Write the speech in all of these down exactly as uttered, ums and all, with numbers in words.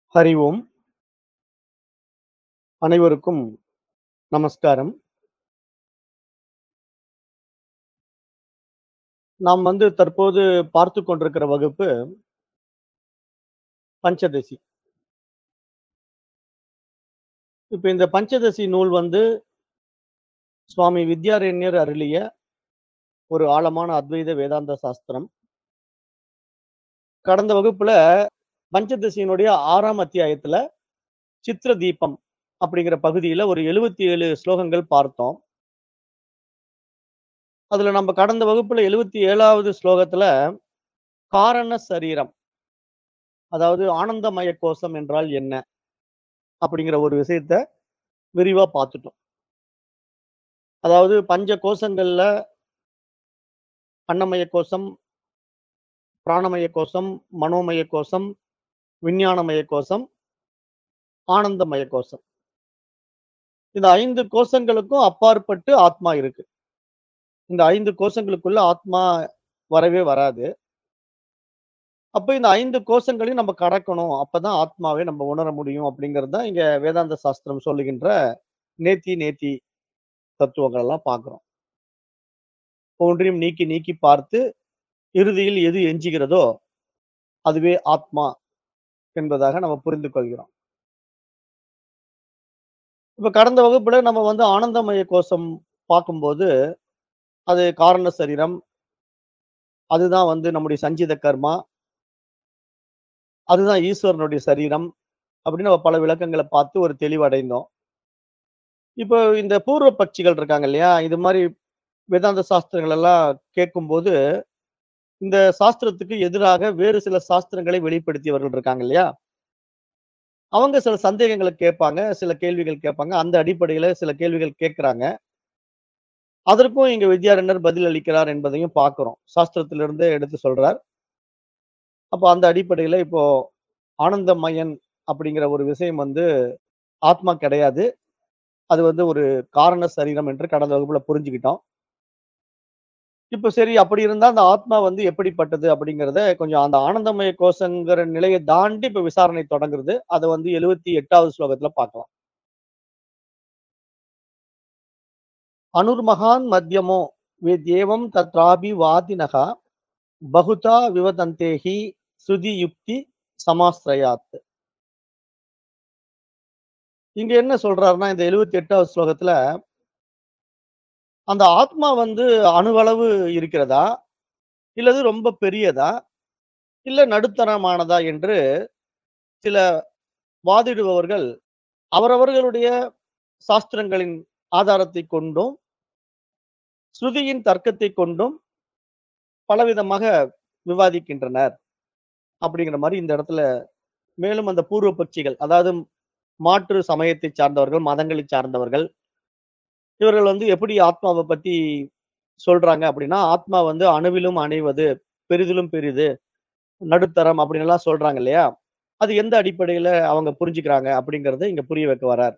ஹரி ஓம். அனைவருக்கும் நமஸ்காரம். நாம் வந்து தற்போது பார்த்துக் கொண்டிருக்கிற வகுப்பு பஞ்சதசி. இப்ப இந்த பஞ்சதசி நூல் வந்து சுவாமி வித்யாரண்யர் அருளிய ஒரு ஆழமான அத்வைத வேதாந்த சாஸ்திரம். கடந்த வகுப்புல பஞ்சதசியினுடைய ஆறாம் அத்தியாயத்துல சித்ர தீபம் அப்படிங்கிற பகுதியில ஒரு எழுபத்தி ஏழு ஸ்லோகங்கள் பார்த்தோம். அதுல நம்ம கடந்த வகுப்புல எழுபத்தி ஏழாவது ஸ்லோகத்துல காரண சரீரம், அதாவது ஆனந்தமய கோஷம் என்றால் என்ன? அப்படிங்கிற ஒரு விஷயத்த விரிவா பார்த்துட்டோம். அதாவது பஞ்ச கோஷங்கள்ல அன்னமய கோஷம், பிராணமய கோஷம், மனோமய கோஷம், விஞ்ஞானமய கோஷம், ஆனந்தமய கோஷம். இந்த ஐந்து கோஷங்களுக்கும் அப்பாற்பட்டு ஆத்மா இருக்கு. இந்த ஐந்து கோஷங்களுக்குள்ள ஆத்மா வரவே வராது. அப்ப இந்த ஐந்து கோஷங்களையும் நம்ம கடக்கணும். அப்பதான் ஆத்மாவை நம்ம உணர முடியும் அப்படிங்கிறது தான் இங்க வேதாந்த சாஸ்திரம் சொல்லுகின்ற நேத்தி நேத்தி தத்துவங்கள் எல்லாம் பார்க்கிறோம். ஒவ்வொன்றையும் நீக்கி நீக்கி பார்த்து இறுதியில் எது எஞ்சுகிறதோ அதுவே ஆத்மா என்பதாக நம்ம புரிந்து கொள்கிறோம். இப்ப கடந்த வகுப்புல நம்ம வந்து ஆனந்தமய கோஷம் பார்க்கும்போது, அது காரண சரீரம். அதுதான் வந்து நம்முடைய சஞ்சித கர்மா. அதுதான் ஈஸ்வரனுடைய சரீரம். அப்படின்னு நம்ம பல விளக்கங்கள பார்த்து ஒரு தெளிவடைந்தோம். இப்போ இந்த பூர்வ பட்சிகள் இருக்காங்க இல்லையா? இது மாரி வேதாந்த சாஸ்திரங்கள் எல்லாம் கேட்கும்போது, இந்த சாஸ்திரத்துக்கு எதிராக வேறு சில சாஸ்திரங்களை வெளிப்படுத்தியவர்கள் இருக்காங்க இல்லையா? அவங்க சில சந்தேகங்கள கேட்பாங்க. சில கேள்விகள் கேட்பாங்க. அந்த அடிப்படையில சில கேள்விகள் கேட்கறாங்க. அதற்கும் இங்க வித்யாரண்யர் பதில் அளிக்கிறார் என்பதையும் பார்க்கிறோம். சாஸ்திரத்திலிருந்தே எடுத்து சொல்றார். அப்ப அந்த அடிப்படையில இப்போ ஆனந்தமயன் அப்படிங்கிற ஒரு விஷயம் வந்து ஆத்மா கிடையாது. அது வந்து ஒரு காரண சரீரம் என்று கடந்த வகுப்புல புரிஞ்சுக்கிட்டோம். இப்ப சரி அப்படி இருந்தா அந்த ஆத்மா வந்து எப்படிப்பட்டது அப்படிங்கிறத கொஞ்சம் அந்த ஆனந்தமய கோஷங்கிற நிலைய தாண்டி இப்ப விசாரணை தொடங்குறது. அத வந்து எழுபத்தி எட்டாவது ஸ்லோகத்துல பார்க்கலாம். அனுர்மகான் மத்யமோ வேத்யேவம் தத்ராபி வாதினக பகுதா விவதந்தேஹி ஸ்ருதி யுக்தி சமாஸ்ரயாத். இங்க என்ன சொல்றாருன்னா, இந்த எழுபத்தி எட்டாவது ஸ்லோகத்துல, அந்த ஆத்மா வந்து அணுவளவு இருக்கிறதா? இல்லது ரொம்ப பெரியதா? இல்ல நடுத்தரமானதா? என்று சில வாதிடுபவர்கள் அவரவர்களுடைய சாஸ்திரங்களின் ஆதாரத்தைக் கொண்டும், ஸ்ருதியின் தர்க்கத்தைக் கொண்டும் பலவிதமாக விவாதிக்கின்றனர். அப்படிங்கிற மாரி இந்த இடத்துல மேலும் அந்த பூர்வ பட்சிகள், அதாவது மாற்று சமயத்தைச் சார்ந்தவர்கள், மதங்களைச் சார்ந்தவர்கள், இவர்கள் வந்து எப்படி ஆத்மாவ பத்தி சொல்றாங்க அப்படின்னா, ஆத்மா வந்து அணுவிலும் அணைவது, பெரிதிலும் பெரிது, நடுத்தரம் அப்படின்னுலாம் சொல்றாங்க இல்லையா? அது எந்த அடிப்படையில அவங்க புரிஞ்சுக்கிறாங்க அப்படிங்கிறத இங்க புரிய வைக்க வரார்.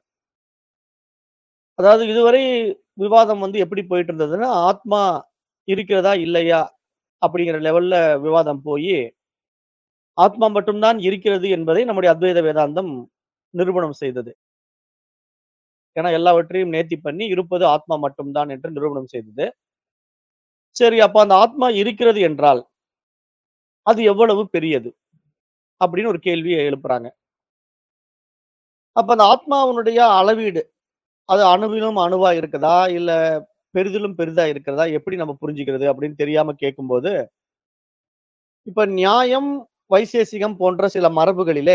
அதாவது இதுவரை விவாதம் வந்து எப்படி போயிட்டு இருந்ததுன்னா, ஆத்மா இருக்கிறதா? இல்லையா? அப்படிங்கிற லெவல்ல விவாதம் போயி, ஆத்மா மட்டும் தான் இருக்கிறது என்பதை நம்முடைய அத்வைத வேதாந்தம் நிரூபணம் செய்தது. ஏன்னா எல்லாவற்றையும் நேர்த்தி பண்ணி இருப்பது ஆத்மா மட்டும் தான் என்று நிரூபணம் செய்தது. சரி அப்ப அந்த ஆத்மா இருக்கிறது என்றால், அது எவ்வளவு பெரியது? அப்படின்னு ஒரு கேள்விய எழுப்புறாங்க. அப்ப அந்த ஆத்மாவினுடைய அளவீடு, அது அணுவிலும் அணுவா இருக்குதா? இல்ல பெரிதிலும் பெரிதா இருக்கிறதா? எப்படி நம்ம புரிஞ்சுக்கிறது? அப்படின்னு தெரியாம கேட்கும்போது, இப்ப நியாயம், வைசேசிகம் போன்ற சில மரபுகளிலே,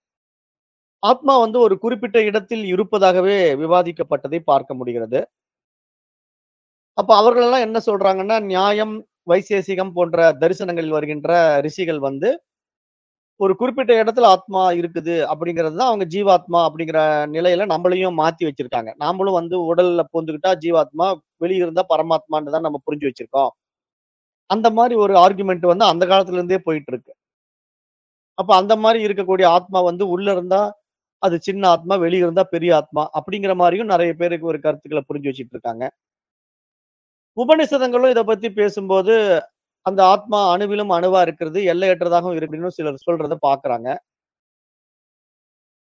ஆத்மா வந்து ஒரு குறிப்பிட்ட இடத்தில் இருப்பதாகவே விவாதிக்கப்பட்டதை பார்க்க முடிகிறது. அப்ப அவர்கள் எல்லாம் என்ன சொல்றாங்கன்னா, நியாயம், வைசேசிகம் போன்ற தரிசனங்களில் வருகின்ற ரிஷிகள் வந்து, ஒரு குறிப்பிட்ட இடத்துல ஆத்மா இருக்குது அப்படிங்கிறது தான் அவங்க ஜீவாத்மா அப்படிங்கிற நிலையில நம்மளையும் மாத்தி வச்சிருக்காங்க. நாமளும் வந்து உடல்ல பூந்துக்கிட்டா ஜீவாத்மா, வெளிய இருந்தா பரமாத்மான்னு தான் நம்ம புரிஞ்சு வச்சிருக்கோம். அந்த மாரி ஒரு ஆர்குமென்ட் வந்து அந்த காலத்துல இருந்தே போயிட்டு இருக்கு. அப்ப அந்த மாரி இருக்கக்கூடிய ஆத்மா வந்து உள்ள இருந்தா அது சின்ன ஆத்மா, வெளிய இருந்தா பெரிய ஆத்மா அப்படிங்கிற மாரியும் நெறைய பேருக்கு ஒரு கருத்துக்கள புரிஞ்சு வச்சுட்டு இருக்காங்க. உபநிஷதங்களும் இத பத்தி பேசும்போது, அந்த ஆத்மா அணுவிலும் அணுவா இருக்கிறது, எல்லையற்றதாகவும் இருக்குன்னு சிலர் சொல்றத பார்க்குறாங்க.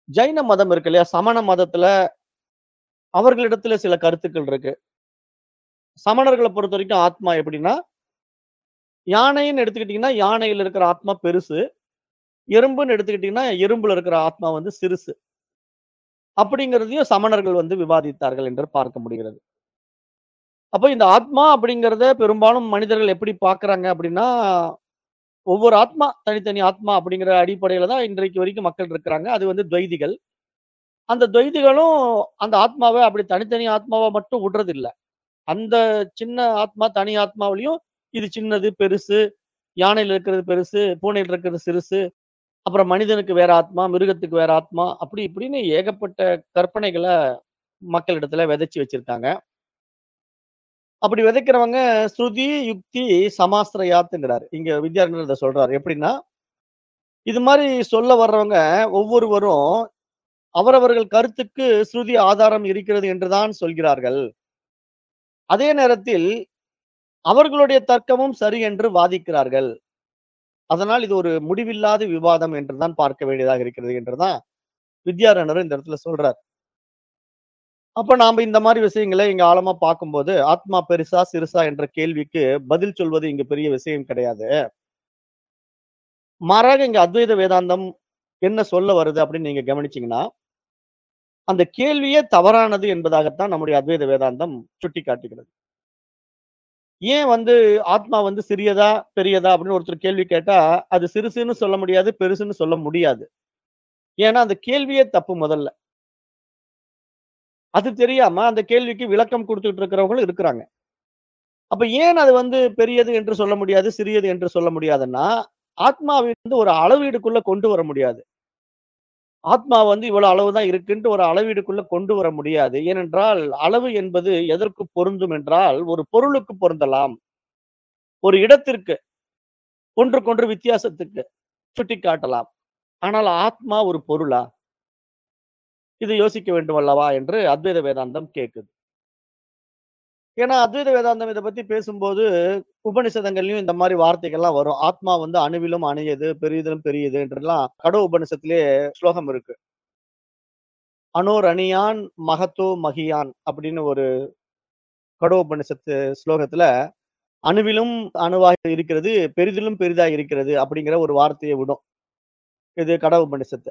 ஜைன மதம் இருக்கு இல்லையா? சமண மதத்துல அவர்களிடத்துல சில கருத்துக்கள் இருக்கு. சமணர்கள பொறுத்தவரைக்கும் ஆத்மா எப்படின்னா, யானைன்னு எடுத்துக்கிட்டீங்கன்னா, யானையில இருக்கிற ஆத்மா பெருசு. எறும்புன்னு எடுத்துக்கிட்டீங்கன்னா, எறும்புல இருக்கிற ஆத்மா வந்து சிறுசு. அப்படிங்கிறதையும் சமணர்கள் வந்து விவாதித்தார்கள் என்று பார்க்க முடிகிறது. அப்ப இந்த ஆத்மா அப்படிங்கிறத பெரும்பாலும் மனிதர்கள் எப்படி பார்க்குறாங்க அப்படின்னா, ஒவ்வொரு ஆத்மா தனித்தனி ஆத்மா அப்படிங்கிற அடிப்படையில தான் இன்றைக்கு வரைக்கும் மக்கள் இருக்கிறாங்க. அது வந்து துவைதிகள். அந்த துவைதிகளும் அந்த ஆத்மாவ அப்படி தனித்தனி ஆத்மாவா மட்டும் விடுறதில்ல. அந்த சின்ன ஆத்மா, தனி ஆத்மாவிலயும் இது சின்னது, பெருசு, யானையில இருக்கிறது பெருசு, பூனையில இருக்கிறது சிறுசு, அப்புறம் மனிதனுக்கு வேற ஆத்மா, மிருகத்துக்கு வேற ஆத்மா, அப்படி இப்படின்னு ஏகப்பட்ட கற்பனைகள மக்களிடத்துல விதைச்சு வச்சிருக்காங்க. அப்படி விதைக்கிறவங்க ஸ்ருதி, யுக்தி, சமாஸ்திரயாத்துங்கிறாரு. இங்க வித்யாரண்யர் இத சொல்றாரு. எப்படின்னா, இது மாரி சொல்ல வர்றவங்க ஒவ்வொருவரும் அவரவர்கள் கருத்துக்கு ஸ்ருதி ஆதாரம் இருக்கிறது என்று தான் சொல்கிறார்கள். அதே நேரத்தில் அவர்களுடைய தர்க்கமும் சரி என்று வாதிக்கிறார்கள். அதனால் இது ஒரு முடிவில்லாத விவாதம் என்று தான் பார்க்க வேண்டியதாக இருக்கிறது என்று தான் வித்யாரண்யர் இந்த இடத்துல சொல்றார். அப்ப நாம இந்த மாரி விஷயங்கள இங்க ஆழமா பார்க்கும்போது, ஆத்மா பெரிசா, சிறுசா என்ற கேள்விக்கு பதில் சொல்வது இங்க பெரிய விஷயம் கிடையாது. மாறாக இங்க அத்வைத வேதாந்தம் என்ன சொல்ல வருது அப்படின்னு நீங்க கவனிச்சீங்கன்னா, அந்த கேள்வியே தவறானது என்பதாகத்தான் நம்முடைய அத்வைத வேதாந்தம் சுட்டிக்காட்டுகிறது. ஏன் வந்து ஆத்மா வந்து சிறியதா, பெரியதா அப்படின்னு ஒருத்தர் கேள்வி கேட்டா, அது சிறுசுன்னு சொல்ல முடியாது, பெருசுன்னு சொல்ல முடியாது. ஏன்னா அந்த கேள்வியே தப்பு முதல்ல. அது தெரியாம அந்த கேள்விக்கு விளக்கம் குடுத்துட்டு இருக்கிறவங்களும் இருக்கிறாங்க. அப்ப ஏன் அது வந்து பெரியது என்று சொல்ல முடியாது, சிறியது என்று சொல்ல முடியாதுன்னா, ஆத்மாவை வந்து ஒரு அளவீடுக்குள்ள கொண்டு வர முடியாது. ஆத்மா வந்து இவ்வளவு அளவு தான் இருக்குன்ட்டு ஒரு அளவீடுக்குள்ள கொண்டு வர முடியாது. ஏனென்றால், அளவு என்பது எதற்கு பொருந்தும் என்றால், ஒரு பொருளுக்கு பொருந்தலாம். ஒரு இடத்திற்கு, ஒன்றுக்கொன்று வித்தியாசத்துக்கு சுட்டிக்காட்டலாம். ஆனால் ஆத்மா ஒரு பொருளா? இதை யோசிக்க வேண்டும் அல்லவா? என்று அத்வைத வேதாந்தம் கேட்குது. ஏன்னா, அத்வைத வேதாந்தம் இத பத்தி பேசும்போது, உபநிஷதங்கள்லயும் இந்த மாரி வார்த்தைகள்லாம் வரும். ஆத்மா வந்து அணுவிலும் அணுகியது, பெரிதிலும் பெரியது என்றெல்லாம் கட உபநிஷத்திலேயே ஸ்லோகம் இருக்கு. "அனோர் அணியான் மகத்தோ மகியான்" அப்படின்னு ஒரு கட உபநிஷத்து ஸ்லோகத்துல, "அணுவிலும் அணுவாக இருக்கிறது, பெரிதிலும் பெரிதா இருக்கிறது" அப்படிங்கிற ஒரு வார்த்தைய விடும். இது கட உபநிஷத்து.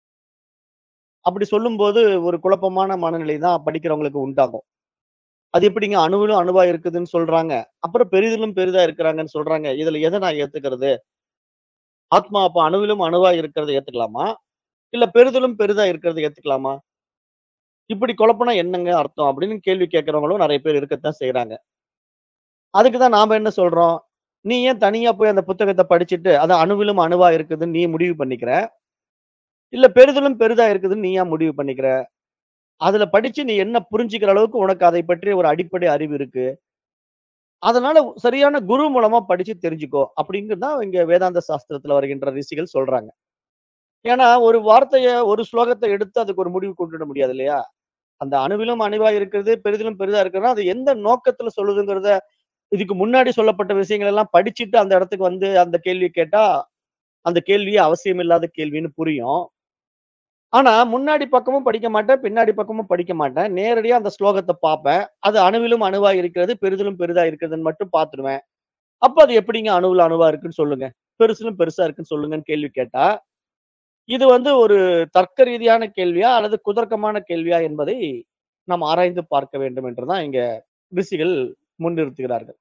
அப்படி சொல்லும்போது ஒரு குழப்பமான மனநிலை தான் படிக்கிறவங்களுக்கு உண்டாகும். அது எப்படிங்க அணுவிலும் அணுவா இருக்குதுன்னு சொல்றாங்க. அப்புறம் பெரிதிலும் பெரிதா இருக்கிறாங்கன்னு சொல்றாங்க. இதுல எத நான் ஏத்துக்கிறது? ஆத்மா அப்ப அணுவிலும் அணுவா இருக்கிறத ஏத்துக்கலாமா? இல்ல பெரிதிலும் பெரிதா இருக்கிறத ஏத்துக்கலாமா? இப்படி குழப்புனா என்னங்க அர்த்தம்? அப்படின்னு கேள்வி கேட்கிறவங்களும் நெறைய பேர் இருக்கத்தான் செய்றாங்க. அதுக்கு தான் நாம என்ன சொல்றோம்? நீ ஏன் தனியா போய் அந்த புத்தகத்த படிச்சுட்டு, அது அணுவிலும் அணுவா இருக்குதுன்னு நீ முடிவு பண்ணிக்கிற? இல்ல பெரிதிலும் பெரிதா இருக்குதுன்னு நீ ஏன் முடிவு பண்ணிக்கிற? அதுல படிச்சு நீ என்ன புரிஞ்சுக்கிற அளவுக்கு உனக்கு அதை பற்றிய ஒரு அடிப்படை அறிவு இருக்கு. அதனால சரியான குரு மூலமா படிச்சு தெரிஞ்சுக்கோ. அப்படிங்கிறது தான் இங்க வேதாந்த சாஸ்திரத்துல வருகின்ற ரிஷிகள் சொல்றாங்க. ஏன்னா, ஒரு வார்த்தைய, ஒரு ஸ்லோகத்த எடுத்து அதுக்கு ஒரு முடிவு கொண்டுட முடியாது இல்லையா? அந்த அணுவிலும் அணுவா இருக்கிறது, பெரிதிலும் பெரிதா இருக்கிறதுனா, அது எந்த நோக்கத்துல சொல்லுதுங்கிறத, இதுக்கு முன்னாடி சொல்லப்பட்ட விஷயங்கள் எல்லாம் படிச்சுட்டு அந்த இடத்துக்கு வந்து அந்த கேள்வி கேட்டா, அந்த கேள்வியே அவசியமில்லாத கேள்வின்னு புரியும். ஆனா, முன்னாடி பக்கமும் படிக்க மாட்டேன், பின்னாடி பக்கமும் படிக்க மாட்டேன். நேரடியா அந்த ஸ்லோகத்த பாப்பேன். அது அணுவிலும் அணுவா இருக்கிறது, பெரிதிலும் பெரிதா இருக்கிறதுன்னு மட்டும் பாத்துருவேன். அப்ப அது எப்படிங்க அணுவுல அணுவா இருக்குன்னு சொல்லுங்க. பெருசிலும் பெருசா இருக்குன்னு சொல்லுங்கன்னு கேள்வி கேட்டா, இது வந்து ஒரு தர்க்க ரீதியான கேள்வியா? அல்லது குதர்க்கமான கேள்வியா? என்பதை நாம் ஆராய்ந்து பார்க்க வேண்டும் என்று தான் இங்க ரிஷிகள் முன்னிறுத்துகிறார்கள்.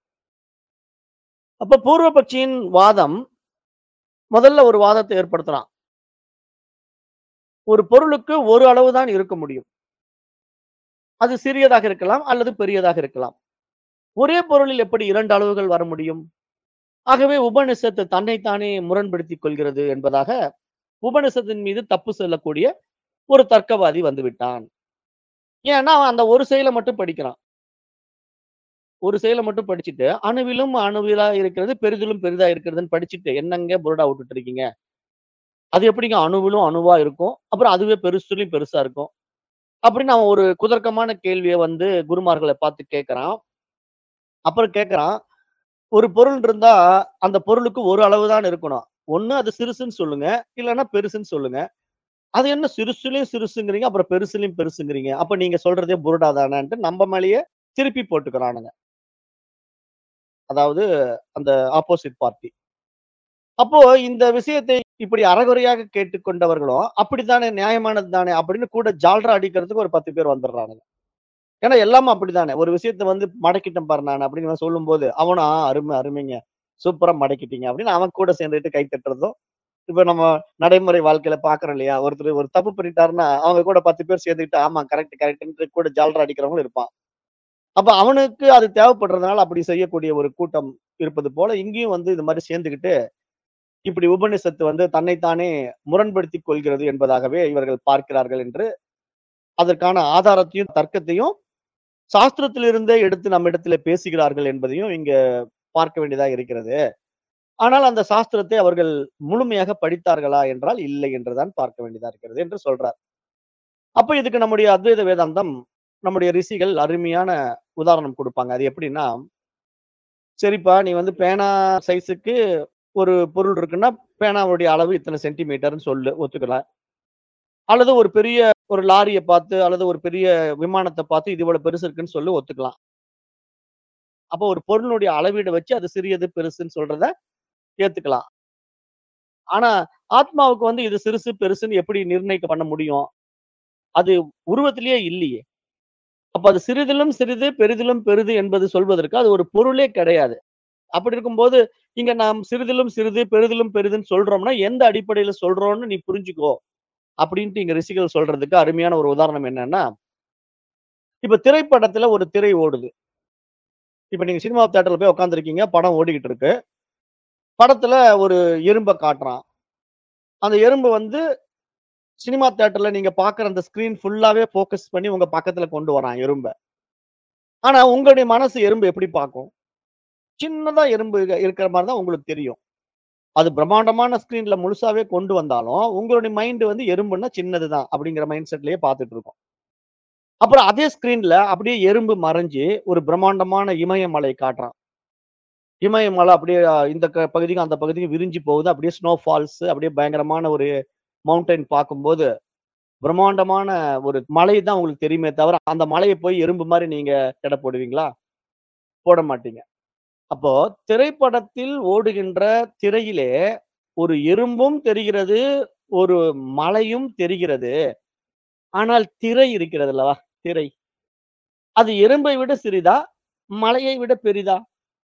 அப்ப பூர்வ பக்ஷியின் வாதம் முதல்ல ஒரு வாதத்தை ஏற்படுத்துறான். ஒரு பொருளுக்கு ஒரு அளவு தான் இருக்க முடியும். அது சிறியதாக இருக்கலாம் அல்லது பெரியதாக இருக்கலாம். ஒரே பொருளில் எப்படி இரண்டு அளவுகள் வர முடியும்? ஆகவே உபனிஷத்து தன்னைத்தானே முரண்படுத்திக் கொள்கிறது என்பதாக உபனிஷத்தின் மீது தப்பு சொல்லக்கூடிய ஒரு தர்க்கவாதி வந்துவிட்டான். ஏன்னா, அவன் அந்த ஒரு செயல மட்டும் படிக்கிறான். ஒரு செயல மட்டும் படிச்சுட்டு, அணுவிலும் அணுவிலா இருக்கிறது, பெரிதிலும் பெரிதா இருக்கிறதுன்னு படிச்சுட்டு, என்னங்க புருடா விட்டுட்டு இருக்கீங்க? அது எப்படிங்க அணுவிலும் அணுவா இருக்கும்? அப்புறம் அதுவே பெருசுலயும் பெருசா இருக்கும். அப்படின்னு அவன் ஒரு குதர்க்கமான கேள்விய வந்து குருமார்கள பார்த்து கேட்கிறான். அப்புறம் கேட்கிறான், ஒரு பொருள் இருந்தா, அந்த பொருளுக்கு ஒரு அளவு தான் இருக்கணும். ஒண்ணு அது சிறுசுன்னு சொல்லுங்க, இல்லன்னா பெருசுன்னு சொல்லுங்க. அது என்ன சிறுசுலயும் சிறுசுங்கிறீங்க, அப்புறம் பெருசுலயும் பெருசுங்கிறீங்க. அப்ப நீங்க சொல்றதே புருடா தானன்ட்டு நம்ம மேலேயே திருப்பி போட்டுக்கிறானுங்க. அதாவது அந்த ஆப்போசிட் பார்ட்டி. அப்போ இந்த விஷயத்தை இப்படி அரைகுறையாக கேட்டுக்கொண்டவர்களும், அப்படித்தானே நியாயமானது தானே அப்படின்னு கூட ஜால்ரா அடிக்கிறதுக்கு ஒரு பத்து பேர் வந்துடுறானுங்க. ஏன்னா எல்லாமே அப்படித்தானே. ஒரு விஷயத்த வந்து மடக்கிட்டேன் பாரு நானு அப்படின்னு இவன் சொல்லும்போது, அவனும் ஆ அருமை, அருமைங்க. சூப்பரா மடக்கிட்டீங்க அப்படின்னு அவன் கூட சேர்ந்துட்டு கை தட்டுறதும், இப்ப நம்ம நடைமுறை வாழ்க்கையில பார்க்கிறோம் இல்லையா? ஒருத்தர் ஒரு தப்பு பண்ணிட்டாருன்னா, அவங்க கூட பத்து பேர் சேர்ந்துக்கிட்டு ஆமா கரெக்ட், கரெக்ட்ன்ட்டு கூட ஜால்ரா அடிக்கிறவங்களும் இருப்பான். அப்ப அவனுக்கு அது தேவைப்படுறதுனால அப்படி செய்யக்கூடிய ஒரு கூட்டம் இருப்பது போல, இங்கேயும் வந்து இது மாரி சேர்ந்துகிட்டு, இப்படி உபநிஷத்து வந்து தன்னைத்தானே முரண்படுத்திக் கொள்கிறது என்பதாகவே இவர்கள் பார்க்கிறார்கள் என்று, அதற்கான ஆதாரத்தையும், தர்க்கத்தையும் சாஸ்திரத்திலிருந்தே எடுத்து நம்மிடத்திலே பேசுகிறார்கள் என்பதையும் இங்க பார்க்க வேண்டியதா இருக்கிறது. ஆனால் அந்த சாஸ்திரத்தை அவர்கள் முழுமையாக படித்தார்களா என்றால் இல்லை என்றுதான் பார்க்க வேண்டியதா இருக்கிறது என்று சொல்றார். அப்ப இதுக்கு நம்முடைய அத்வைத வேதாந்தம், நம்முடைய ரிஷிகள் அருமையான உதாரணம் குடுப்பாங்க. அது எப்படின்னா, சரிப்பா நீ வந்து பேனா சைஸுக்கு ஒரு பொருள் இருக்குன்னா, பேனாவுடைய அளவு இத்தனை சென்டிமீட்டர்ன்னு சொல்லு ஒத்துக்கலாம். அல்லது ஒரு பெரிய ஒரு லாரிய பார்த்து, அல்லது ஒரு பெரிய விமானத்த பார்த்து இது இவ்வளவு பெருசு இருக்குன்னு சொல்லி ஒத்துக்கலாம். அப்ப ஒரு பொருளினுடைய அளவீட வச்சு அது சிறியது, பெருசுன்னு சொல்றத ஏத்துக்கலாம். ஆனா, ஆத்மாவுக்கு வந்து இது சிறுசு, பெருசுன்னு எப்படி நிர்ணயிக்க பண்ண முடியும்? அது உருவத்திலேயே இல்லையே! அப்ப அது சிறிதிலும் சிறிது, பெரிதிலும் பெரிது என்பது சொல்வதற்கு அது ஒரு பொருளே கிடையாது. அப்படி இருக்கும்போது, இங்க நாம் சிறிதிலும் சிறிது, பெரிதிலும் பெரிதுன்னு சொல்றோம்னா, எந்த அடிப்படையில சொல்றோம்னு நீ புரிஞ்சுக்கோ! அப்படின்ட்டு இங்க ரிஷிகள் சொல்றதுக்கு அருமையான ஒரு உதாரணம் என்னன்னா, இப்ப திரைப்படத்துல ஒரு திரை ஓடுது. இப்ப நீங்க சினிமா தியேட்டர்ல போய் உட்கார்ந்திருக்கீங்க. படம் ஓடிக்கிட்டு இருக்கு. படத்துல ஒரு எறும்ப காட்டுறான். அந்த எறும்பு வந்து சினிமா தியேட்டர்ல நீங்க பார்க்குற அந்த ஸ்கிரீன் ஃபுல்லாவே ஃபோக்கஸ் பண்ணி உங்க பக்கத்துல கொண்டு வரான் எறும்ப. ஆனா உங்களுடைய மனசு எறும்பு எப்படி பார்க்கும்? சின்னதா எறும்பு இக இருக்கிற மாரி தான் உங்களுக்கு தெரியும். அது பிரம்மாண்டமான ஸ்கிரீன்ல முழுசாவே கொண்டு வந்தாலும், உங்களுடைய மைண்ட் வந்து எறும்புன்னா சின்னது தான் அப்படிங்கிற மைண்ட் செட்லயே பார்த்துட்டு இருக்கும். அப்புறம் அதே ஸ்கிரீன்ல அப்படியே எறும்பு மறைஞ்சு ஒரு பிரம்மாண்டமான இமயமலை காட்டுறான். இமயமலை அப்படியே அ இந்த க பகுதிக்கும், அந்த பகுதிக்கும் விரிஞ்சு போகுது. அப்படியே ஸ்னோ ஃபால்ஸ் அப்படியே பயங்கரமான ஒரு மவுண்டைன் பார்க்கும்போது, பிரம்மாண்டமான ஒரு மலை தான் உங்களுக்கு தெரியுமே தவிர, அந்த மலைய போய் எறும்பு மாரி நீங்க எடை போடுவீங்களா? போட மாட்டீங்க. அப்போ திரைப்படத்தில் ஓடுகின்ற திரையிலே ஒரு எறும்பும் தெரிகிறது, ஒரு மலையும் தெரிகிறது. ஆனால் திரை இருக்கிறது அல்லவா? திரை. அது எறும்பை விட சிறிதா? மலையை விட பெரிதா?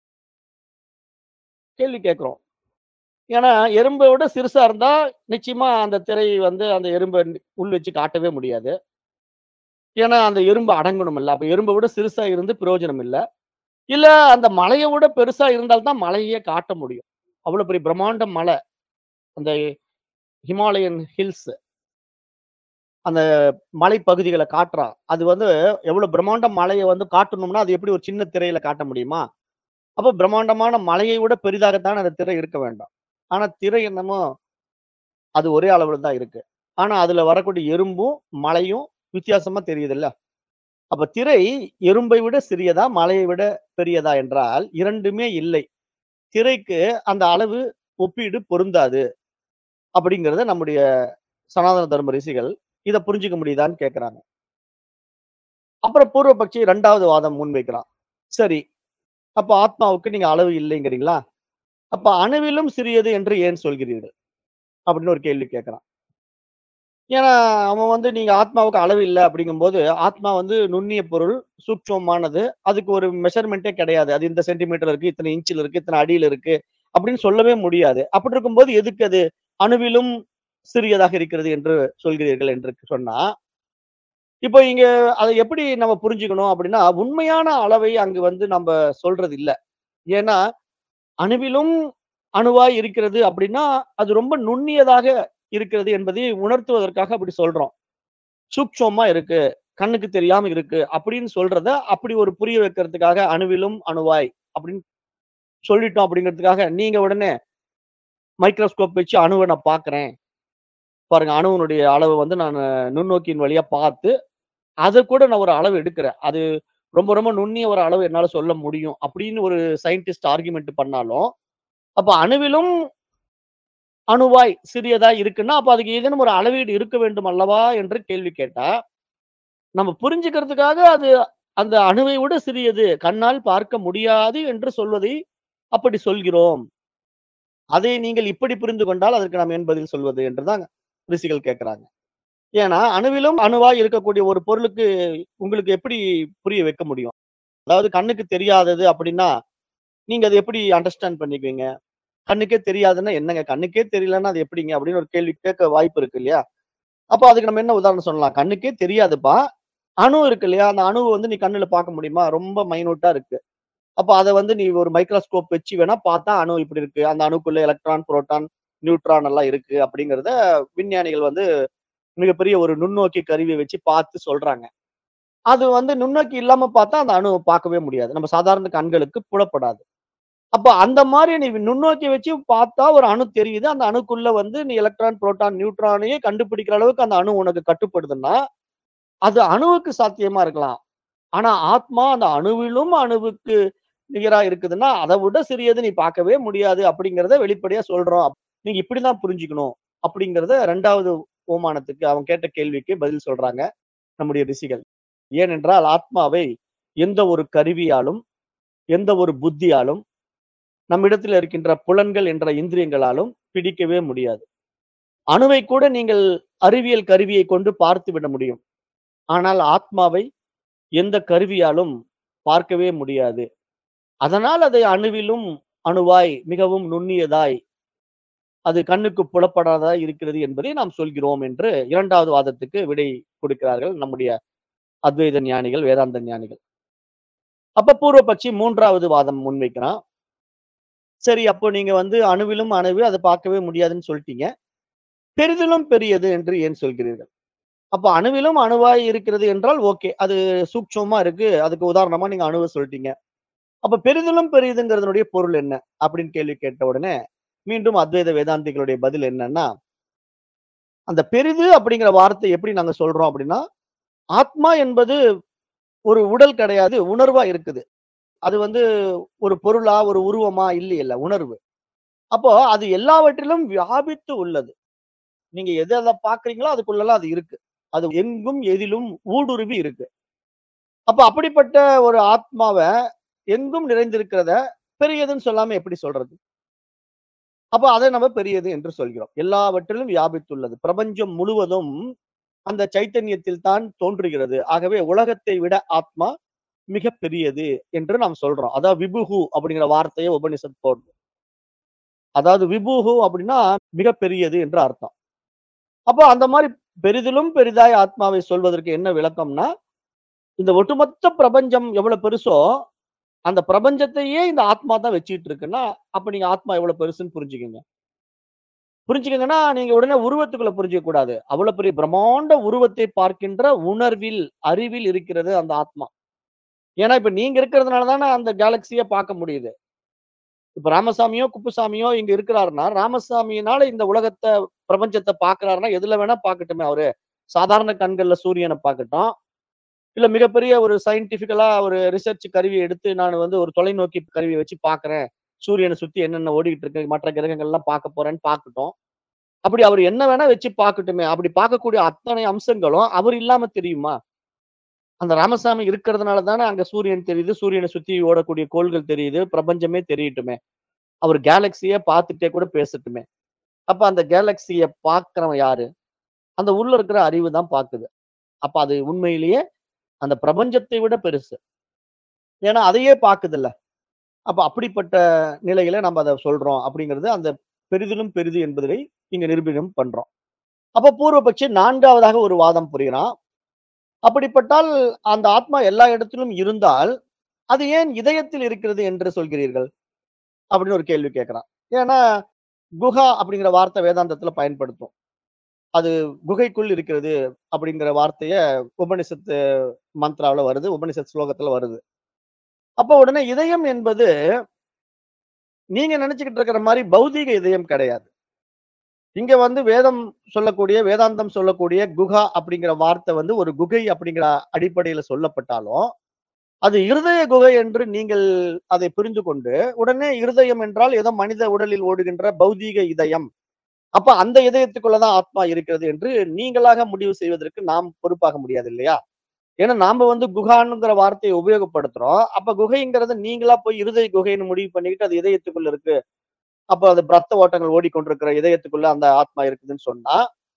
கேள்வி கேட்கிறோம். ஏன்னா, எறும்ப விட சிறுசா இருந்தா, நிச்சயமா அந்த திரை வந்து அந்த எறும்ப உள் வச்சு காட்டவே முடியாது. ஏன்னா, அந்த எறும்பு அடங்கணும்ல்ல. அப்ப எறும்ப விட சிறுசா இருந்து பிரயோஜனம் இல்ல. இல்ல அந்த மலைய விட பெருசா இருந்தால் தான் மலையே காட்ட முடியும். அவ்வளவு பெரிய பிரம்மாண்ட மலை. அந்த ஹிமாலயன் ஹில்ஸ் அந்த மலைப்பகுதிகள காட்டுறான். அது வந்து எவ்வளவு பிரம்மாண்ட மலைய வந்து காட்டணும்னா, அது எப்படி ஒரு சின்ன திரையில காட்ட முடியுமா? அப்ப பிரம்மாண்டமான மலையை விட பெரிதாகத்தான் அந்த திரை இருக்க வேண்டும். ஆனா, திரை என்னமோ அது ஒரே அளவுல தான் இருக்கு. ஆனா, அதுல வரக்கூடிய எறும்பும், மலையும் வித்தியாசமா தெரியுதுல்ல. அப்ப திரை எறும்பை விட சிறியதா? மலையை விட பெரியதா என்றால், இரண்டுமே இல்லை. திரைக்கு அந்த அளவு ஒப்பீடு பொருந்தாது. அப்படிங்கிறத நம்முடைய சனாதன தர்ம ரிஷிகள் இத புரிஞ்சுக்க முடியுதான்னு கேட்கிறாங்க. அப்புறம் பூர்வபக்ஷி இரண்டாவது வாதம் முன்வைக்கிறான். சரி, அப்ப ஆத்மாவுக்கு நீங்க அளவு இல்லைங்கிறீங்களா? அப்ப அணுவிலும் சிறியது என்று ஏன் சொல்கிறீர்கள்? அப்படின்னு ஒரு கேள்வி கேட்கிறான். ஏன்னா, அவன் வந்து நீங்க ஆத்மாவுக்கு அளவு இல்ல அப்படிங்கும்போது, ஆத்மா வந்து நுண்ணிய பொருள், சூட்சுமமானது. அதுக்கு ஒரு மெஷர்மென்ட்டே கிடையாது. அது இந்த சென்டிமீட்டர் இருக்கு, இத்தனை இன்ச்சில இருக்கு, இத்தனை அடியில இருக்கு அப்படின்னு சொல்லவே முடியாது. அப்படி இருக்கும்போது எதுக்கு அது அணுவிலும் சிறியதாக இருக்கிறது என்று சொல்கிறீர்கள் என்று சொன்னா, இப்போ இங்க அத எப்படி நம்ம புரிஞ்சுக்கணும் அப்படின்னா, உண்மையான அளவை அங்கு வந்து நம்ப சொல்றது இல்ல. ஏன்னா, அணுவிலும் அணுவாய் இருக்கிறது அப்படின்னா, அது ரொம்ப நுண்ணியதாக இருக்கிறது என்பதை உணர்த்துவதற்காக அப்படி சொல்றோம். சூட்சமமா இருக்கு. கண்ணுக்கு தெரியாம இருக்கு. அப்படின்னு சொல்றத, அப்படி ஒரு புரிய வைக்கிறதுக்காக அணுவிலும் அணுவாய் அப்படின்னு சொல்லிட்டோம் அப்படிங்கிறதுக்காக, நீங்க உடனே மைக்ரோஸ்கோப் வச்சு அணுவ நான் பார்க்கிறேன். பாருங்க அணுவினுடைய அளவு வந்து நானு நுண்ணோக்கியின் வழியா பார்த்து, அத கூட நான் ஒரு அளவு எடுக்கிறேன். அது ரொம்ப ரொம்ப நுண்ணிய ஒரு அளவு என்னால சொல்ல முடியும். அப்படின்னு ஒரு சயின்டிஸ்ட் ஆர்குமென்ட் பண்ணாலும், அப்ப அணுவிலும் அணுவாய் சிறியதா இருக்குன்னா, அப்ப அதுக்கு ஏதேனும் ஒரு அளவீடு இருக்க வேண்டும் அல்லவா என்று கேள்வி கேட்டா, நம்ம புரிஞ்சுக்கிறதுக்காக அது அந்த அணுவை விட சிறியது, கண்ணால் பார்க்க முடியாது என்று சொல்வதை அப்படி சொல்கிறோம். அதை நீங்கள் இப்படி புரிந்து கொண்டால் அதற்கு நாம் என் பதில் சொல்வது என்றுதான் ரிஷிகள் கேட்கிறாங்க. ஏன்னா, அணுவிலும் அணுவாய் இருக்கக்கூடிய ஒரு பொருளுக்கு உங்களுக்கு எப்படி புரிய வைக்க முடியும்? அதாவது கண்ணுக்கு தெரியாதது அப்படின்னா, நீங்க அத எப்படி அண்டர்ஸ்டாண்ட் பண்ணிக்குவீங்க? கண்ணுக்கே தெரியாதுன்னா என்னங்க? கண்ணுக்கே தெரியலன்னா அது எப்படிங்க? அப்படின்னு ஒரு கேள்வி கேட்க வாய்ப்பு இருக்கு இல்லையா? அப்ப அதுக்கு நம்ம என்ன உதாரணம் சொல்லலாம்? கண்ணுக்கே தெரியாதுப்பா. அணு இருக்கு இல்லையா? அந்த அணுவ வந்து நீ கண்ணுல பார்க்க முடியுமா? ரொம்ப மைன்யூட்டா இருக்கு. அப்ப அத வந்து நீ ஒரு மைக்ரோஸ்கோப் வச்சு வேணா பார்த்தா அணு இப்படி இருக்கு. அந்த அணுக்குள்ள எலக்ட்ரான், புரோட்டான், நியூட்ரான் எல்லாம் இருக்கு அப்படிங்கிறத விஞ்ஞானிகள் வந்து மிகப்பெரிய ஒரு நுண்ணோக்கி கருவிய வச்சு பார்த்து சொல்றாங்க. அது வந்து நுண்ணோக்கி இல்லாம பார்த்தா அந்த அணுவ பார்க்கவே முடியாது. நம்ம சாதாரண கண்களுக்கு புலப்படாது. அப்ப அந்த மாரி நீ நுண்ணோக்கி வச்சு பார்த்தா ஒரு அணு தெரியுது. அந்த அணுக்குள்ள வந்து நீ எலக்ட்ரான், புரோட்டான், நியூட்ரானையே கண்டுபிடிக்கிற அளவுக்கு அந்த அணு உனக்கு கட்டுப்படுதுன்னா, அது அணுவுக்கு சாத்தியமா இருக்கலாம். ஆனா ஆத்மா அந்த அணுவிலும் அணுவுக்கு நிகரா இருக்குதுன்னா, அத விட சிறியது நீ பார்க்கவே முடியாது அப்படிங்கிறத வெளிப்படையா சொல்றோம். நீங்க இப்படிதான் புரிஞ்சுக்கணும். அப்படிங்கிறத இரண்டாவது ஓமானத்துக்கு அவன் கேட்ட கேள்விக்கு பதில் சொல்றாங்க நம்முடைய ரிஷிகள். ஏனென்றால் ஆத்மாவை எந்த ஒரு கருவியாலும், எந்த ஒரு புத்தியாலும், நம்மிடத்தில் இருக்கின்ற புலன்கள் என்ற இந்திரியங்களாலும் பிடிக்கவே முடியாது. அணுவை கூட நீங்கள் அறிவியல் கருவியை கொண்டு பார்த்து விட முடியும். ஆனால் ஆத்மாவை எந்த கருவியாலும் பார்க்கவே முடியாது. அதனால் அதை அணுவிலும் அணுவாய் மிகவும் நுண்ணியதாய் அது கண்ணுக்கு புலப்படாததா இருக்கிறது என்பதை நாம் சொல்கிறோம் என்று இரண்டாவது வாதத்துக்கு விடை கொடுக்கிறார்கள் நம்முடைய அத்வைத ஞானிகள், வேதாந்த ஞானிகள். அப்ப பூர்வபக்ஷி மூன்றாவது வாதம் முன்வைக்கிறான். சரி, அப்போ நீங்க வந்து அணுவிலும் அணுவு அத பார்க்கவே முடியாதுன்னு சொல்ட்டீங்க. பெரிதிலும் பெரியது என்று ஏன் சொல்கிறீர்கள்? அப்ப அணுவிலும் அணுவாய் இருக்கிறது என்றால் ஓகே. அது சூட்சமமா இருக்கு. அதுக்கு உதாரணமா நீங்க அணுவ சொல்ட்டீங்க. அப்ப பெரிதிலும் பெரியதுங்கிறதனுடைய பொருள் என்ன? அப்படின்னு கேள்வி கேட்ட உடனே, மீண்டும் அத்வைத வேதாந்திகளுடைய பதில் என்னன்னா, அந்த பெரிது அப்படிங்கிற வார்த்தை எப்படி நாங்க சொல்றோம் அப்படின்னா, ஆத்மா என்பது ஒரு உடல் கிடையாது. உணர்வா இருக்குது. அது வந்து ஒரு பொருளா, ஒரு உருவமா இல்லையல்ல, உணர்வு. அப்போ அது எல்லாவற்றிலும் வியாபித்து உள்ளது. நீங்க எத எத பார்க்கிறீங்களோ அதுக்குள்ளலாம் அது இருக்கு. அது எங்கும் எதிலும் ஊடுருவி இருக்கு. அப்ப அப்படிப்பட்ட ஒரு ஆத்மாவ எங்கும் நிறைந்திருக்கிறத பெரியதுன்னு சொல்லாம எப்படி சொல்றது? அப்ப அதை நம்ம பெரியது என்று சொல்கிறோம். எல்லாவற்றிலும் வியாபித்துள்ளது. பிரபஞ்சம் முழுவதும் அந்த சைத்தன்யத்தில் தான் தோன்றுகிறது. ஆகவே உலகத்தை விட ஆத்மா மிகப் பெரியது என்று நாம் சொல்றோம். அதாவது விபுகு அப்படிங்கிற வார்த்தைய உபனிஷத் போடுது. அதாவது விபுகு அப்படின்னா மிகப் பெரியது என்று அர்த்தம். அப்போ அந்த மாரி பெரிதிலும் பெரிதாய் ஆத்மாவை சொல்வதற்கு என்ன விளக்கம்னா, இந்த ஒட்டுமொத்த பிரபஞ்சம் எவ்வளவு பெருசோ, அந்த பிரபஞ்சத்தையே இந்த ஆத்மா தான் வச்சுட்டு இருக்குன்னா, அப்ப நீங்க ஆத்மா எவ்வளவு பெருசுன்னு புரிஞ்சுக்கங்க. புரிஞ்சுக்கங்கன்னா, நீங்க உடனே உருவத்துக்குள்ள புரிஞ்சுக்க கூடாது. அவ்வளவு பெரிய பிரம்மாண்ட உருவத்தை பார்க்கின்ற உணர்வில், அறிவில் இருக்கிறது அந்த ஆத்மா. ஏன்னா, இப்ப நீங்க இருக்கிறதுனால தானே அந்த கேலக்ஸிய பார்க்க முடியுது. இப்ப ராமசாமியோ, குப்புசாமியோ இங்க இருக்கிறாருன்னா, ராமசாமியினால இந்த உலகத்த, பிரபஞ்சத்த பார்க்கிறாருன்னா, எதுல வேணா பார்க்கட்டுமே அவரு. சாதாரண கண்கள்ல சூரியன பார்க்கட்டும். இல்ல மிகப்பெரிய ஒரு சயின்டிபிக்கலா ஒரு ரிசர்ச் கருவிய எடுத்து நான் வந்து ஒரு தொலைநோக்கி கருவிய வச்சு பார்க்கிறேன். சூரியன சுத்தி என்னென்ன ஓடிக்கிட்டு இருக்கு, மற்ற கிரகங்கள்லாம் பார்க்க போறேன்னு பார்க்கட்டும். அப்படி அவரு என்ன வேணா வச்சு பார்க்கட்டுமே. அப்படி பார்க்கக்கூடிய அத்தனை அம்சங்களும் அவர் இல்லாம தெரியுமா? அந்த ராமசாமி இருக்கிறதுனால தானே அங்க சூரியன் தெரியுது. சூரியன சுத்தி ஓடக்கூடிய கோள்கள் தெரியுது. பிரபஞ்சமே தெரியட்டுமே. அவர் கேலக்ஸிய பார்த்துட்டே கூட பேசட்டுமே. அப்ப அந்த கேலக்ஸிய பார்க்கிறவன் யாரு? அந்த உள்ள இருக்கிற அறிவு தான் பார்க்குது. அப்ப அது உண்மையிலேயே அந்த பிரபஞ்சத்தை விட பெருசு. ஏன்னா அதையே பார்க்குதுல்ல. அப்ப அப்படிப்பட்ட நிலையில நம்ம அத சொல்றோம் அப்படிங்கிறது அந்த பெரிதிலும் பெரிது என்பதை இங்க நிரூபணம் பண்றோம். அப்ப பூர்வபக்ஷி நான்காவதாக ஒரு வாதம் புரிகிறான். அப்படிப்பட்டால் அந்த ஆத்மா எல்லா இடத்திலும் இருந்தால், அது ஏன் இதயத்தில் இருக்கிறது என்று சொல்கிறீர்கள்? அப்படின்னு ஒரு கேள்வி கேட்கிறான். ஏன்னா, குஹா அப்படிங்கிற வார்த்தை வேதாந்தத்துல பயன்படுத்தும். அது குகைக்குள் இருக்கிறது அப்படிங்கிற வார்த்தைய உபனிஷத்து மந்த்ராவுல வருது. உபனிஷத் ஸ்லோகத்துல வருது. அப்ப உடனே இதயம் என்பது நீங்க நினைச்சுக்கிட்டு இருக்கிற மாரி பௌதீக இதயம் கிடையாது. இங்க வந்து வேதம் சொல்லக்கூடிய, வேதாந்தம் சொல்லக்கூடிய குஹா அப்படிங்கிற வார்த்தை வந்து ஒரு குகை அப்படிங்கிற அடிப்படையில சொல்லப்பட்டாலும், அது இருதய குகை என்று நீங்கள் அதை புரிந்து கொண்டு, உடனே இருதயம் என்றால் ஏதோ மனித உடலில் ஓடுகின்ற பௌதீக இதயம். அப்ப அந்த இதயத்துக்குள்ள தான் ஆத்மா இருக்கிறது என்று நீங்களாக முடிவு செய்வதற்கு நாம் பொறுப்பாக முடியாது இல்லையா? ஏன்னா நாம வந்து குகான்ங்கிற வார்த்தையை உபயோகப்படுத்துறோம். அப்ப குகைங்கிறது நீங்களா போய் இருதய குகைன்னு முடிவு பண்ணிக்கிட்டு அது இதயத்துக்குள்ள இருக்கு. அப்ப அது ரத்த ஓட்டங்கள் ஓடிக்கொண்டிருக்கிற இதயத்துக்குள்ள அந்த ஆத்மா இருக்குதுன்னு சொன்னா,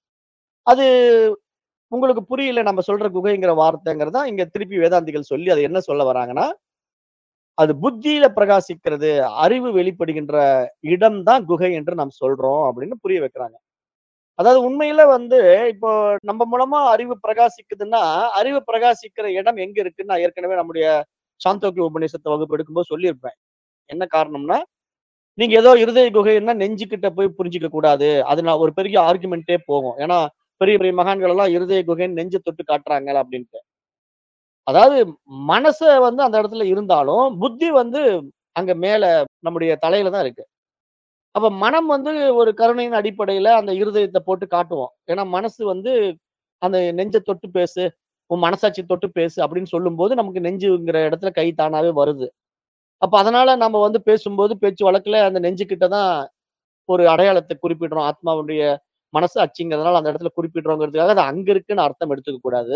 அது உங்களுக்கு புரியல நம்ம சொல்ற குகைங்கிற வார்த்தைங்கிறது தான் இங்க திருப்பி வேதாந்திகள் சொல்லி அது என்ன சொல்ல வராங்கன்னா, அது புத்தியில பிரகாசிக்கிறது, அறிவு வெளிப்படுகின்ற இடம் தான் குகை என்று நாம் சொல்றோம் அப்படின்னு புரிய வைக்கிறாங்க. அதாவது உண்மையில வந்து இப்போ நம்ம மூலமா அறிவு பிரகாசிக்குதுன்னா, அறிவு பிரகாசிக்கிற இடம் எங்க இருக்குன்னு நான் ஏற்கனவே நம்முடைய சாந்தோக்கிய உபநிஷத்து வகுப்பு எடுக்கும்போது சொல்லியிருப்பேன். என்ன காரணம்னா, நீங்க ஏதோ இருதய குகைன்னா நெஞ்சுகிட்ட போய் புரிஞ்சுக்க கூடாது. அது நான் ஒரு பெரிய ஆர்குமென்ட்டே போகும். ஏன்னா, பெரிய பெரிய மகான்கள் எல்லாம் இருதய குகைன்னு நெஞ்ச தொட்டு காட்டுறாங்க அப்படின்ட்டு. அதாவது மனச வந்து அந்த இடத்துல இருந்தாலும், புத்தி வந்து அங்க மேல நம்முடைய தலையில தான் இருக்கு. அப்ப மனம் வந்து ஒரு கருணையின் அடிப்படையில அந்த இருதயத்த போட்டு காட்டுவோம். ஏன்னா மனசு வந்து அந்த நெஞ்ச தொட்டு பேசு, உன் மனசாட்சி தொட்டு பேசு அப்படின்னு சொல்லும்போது, நமக்கு நெஞ்சுங்கிற இடத்துல கை தானாவே வருது. அப்ப அதனால நம்ம வந்து பேசும்போது, பேச்சு வழக்குல அந்த நெஞ்சுகிட்ட தான் ஒரு அடையாளத்த குறிப்பிடுறோம். ஆத்மாவுடைய மனசு அச்சுங்கிறதுனால அந்த இடத்துல குறிப்பிடுறோங்கிறதுக்காக, அது அங்க இருக்குன்னு அர்த்தம் எடுத்துக்க கூடாது.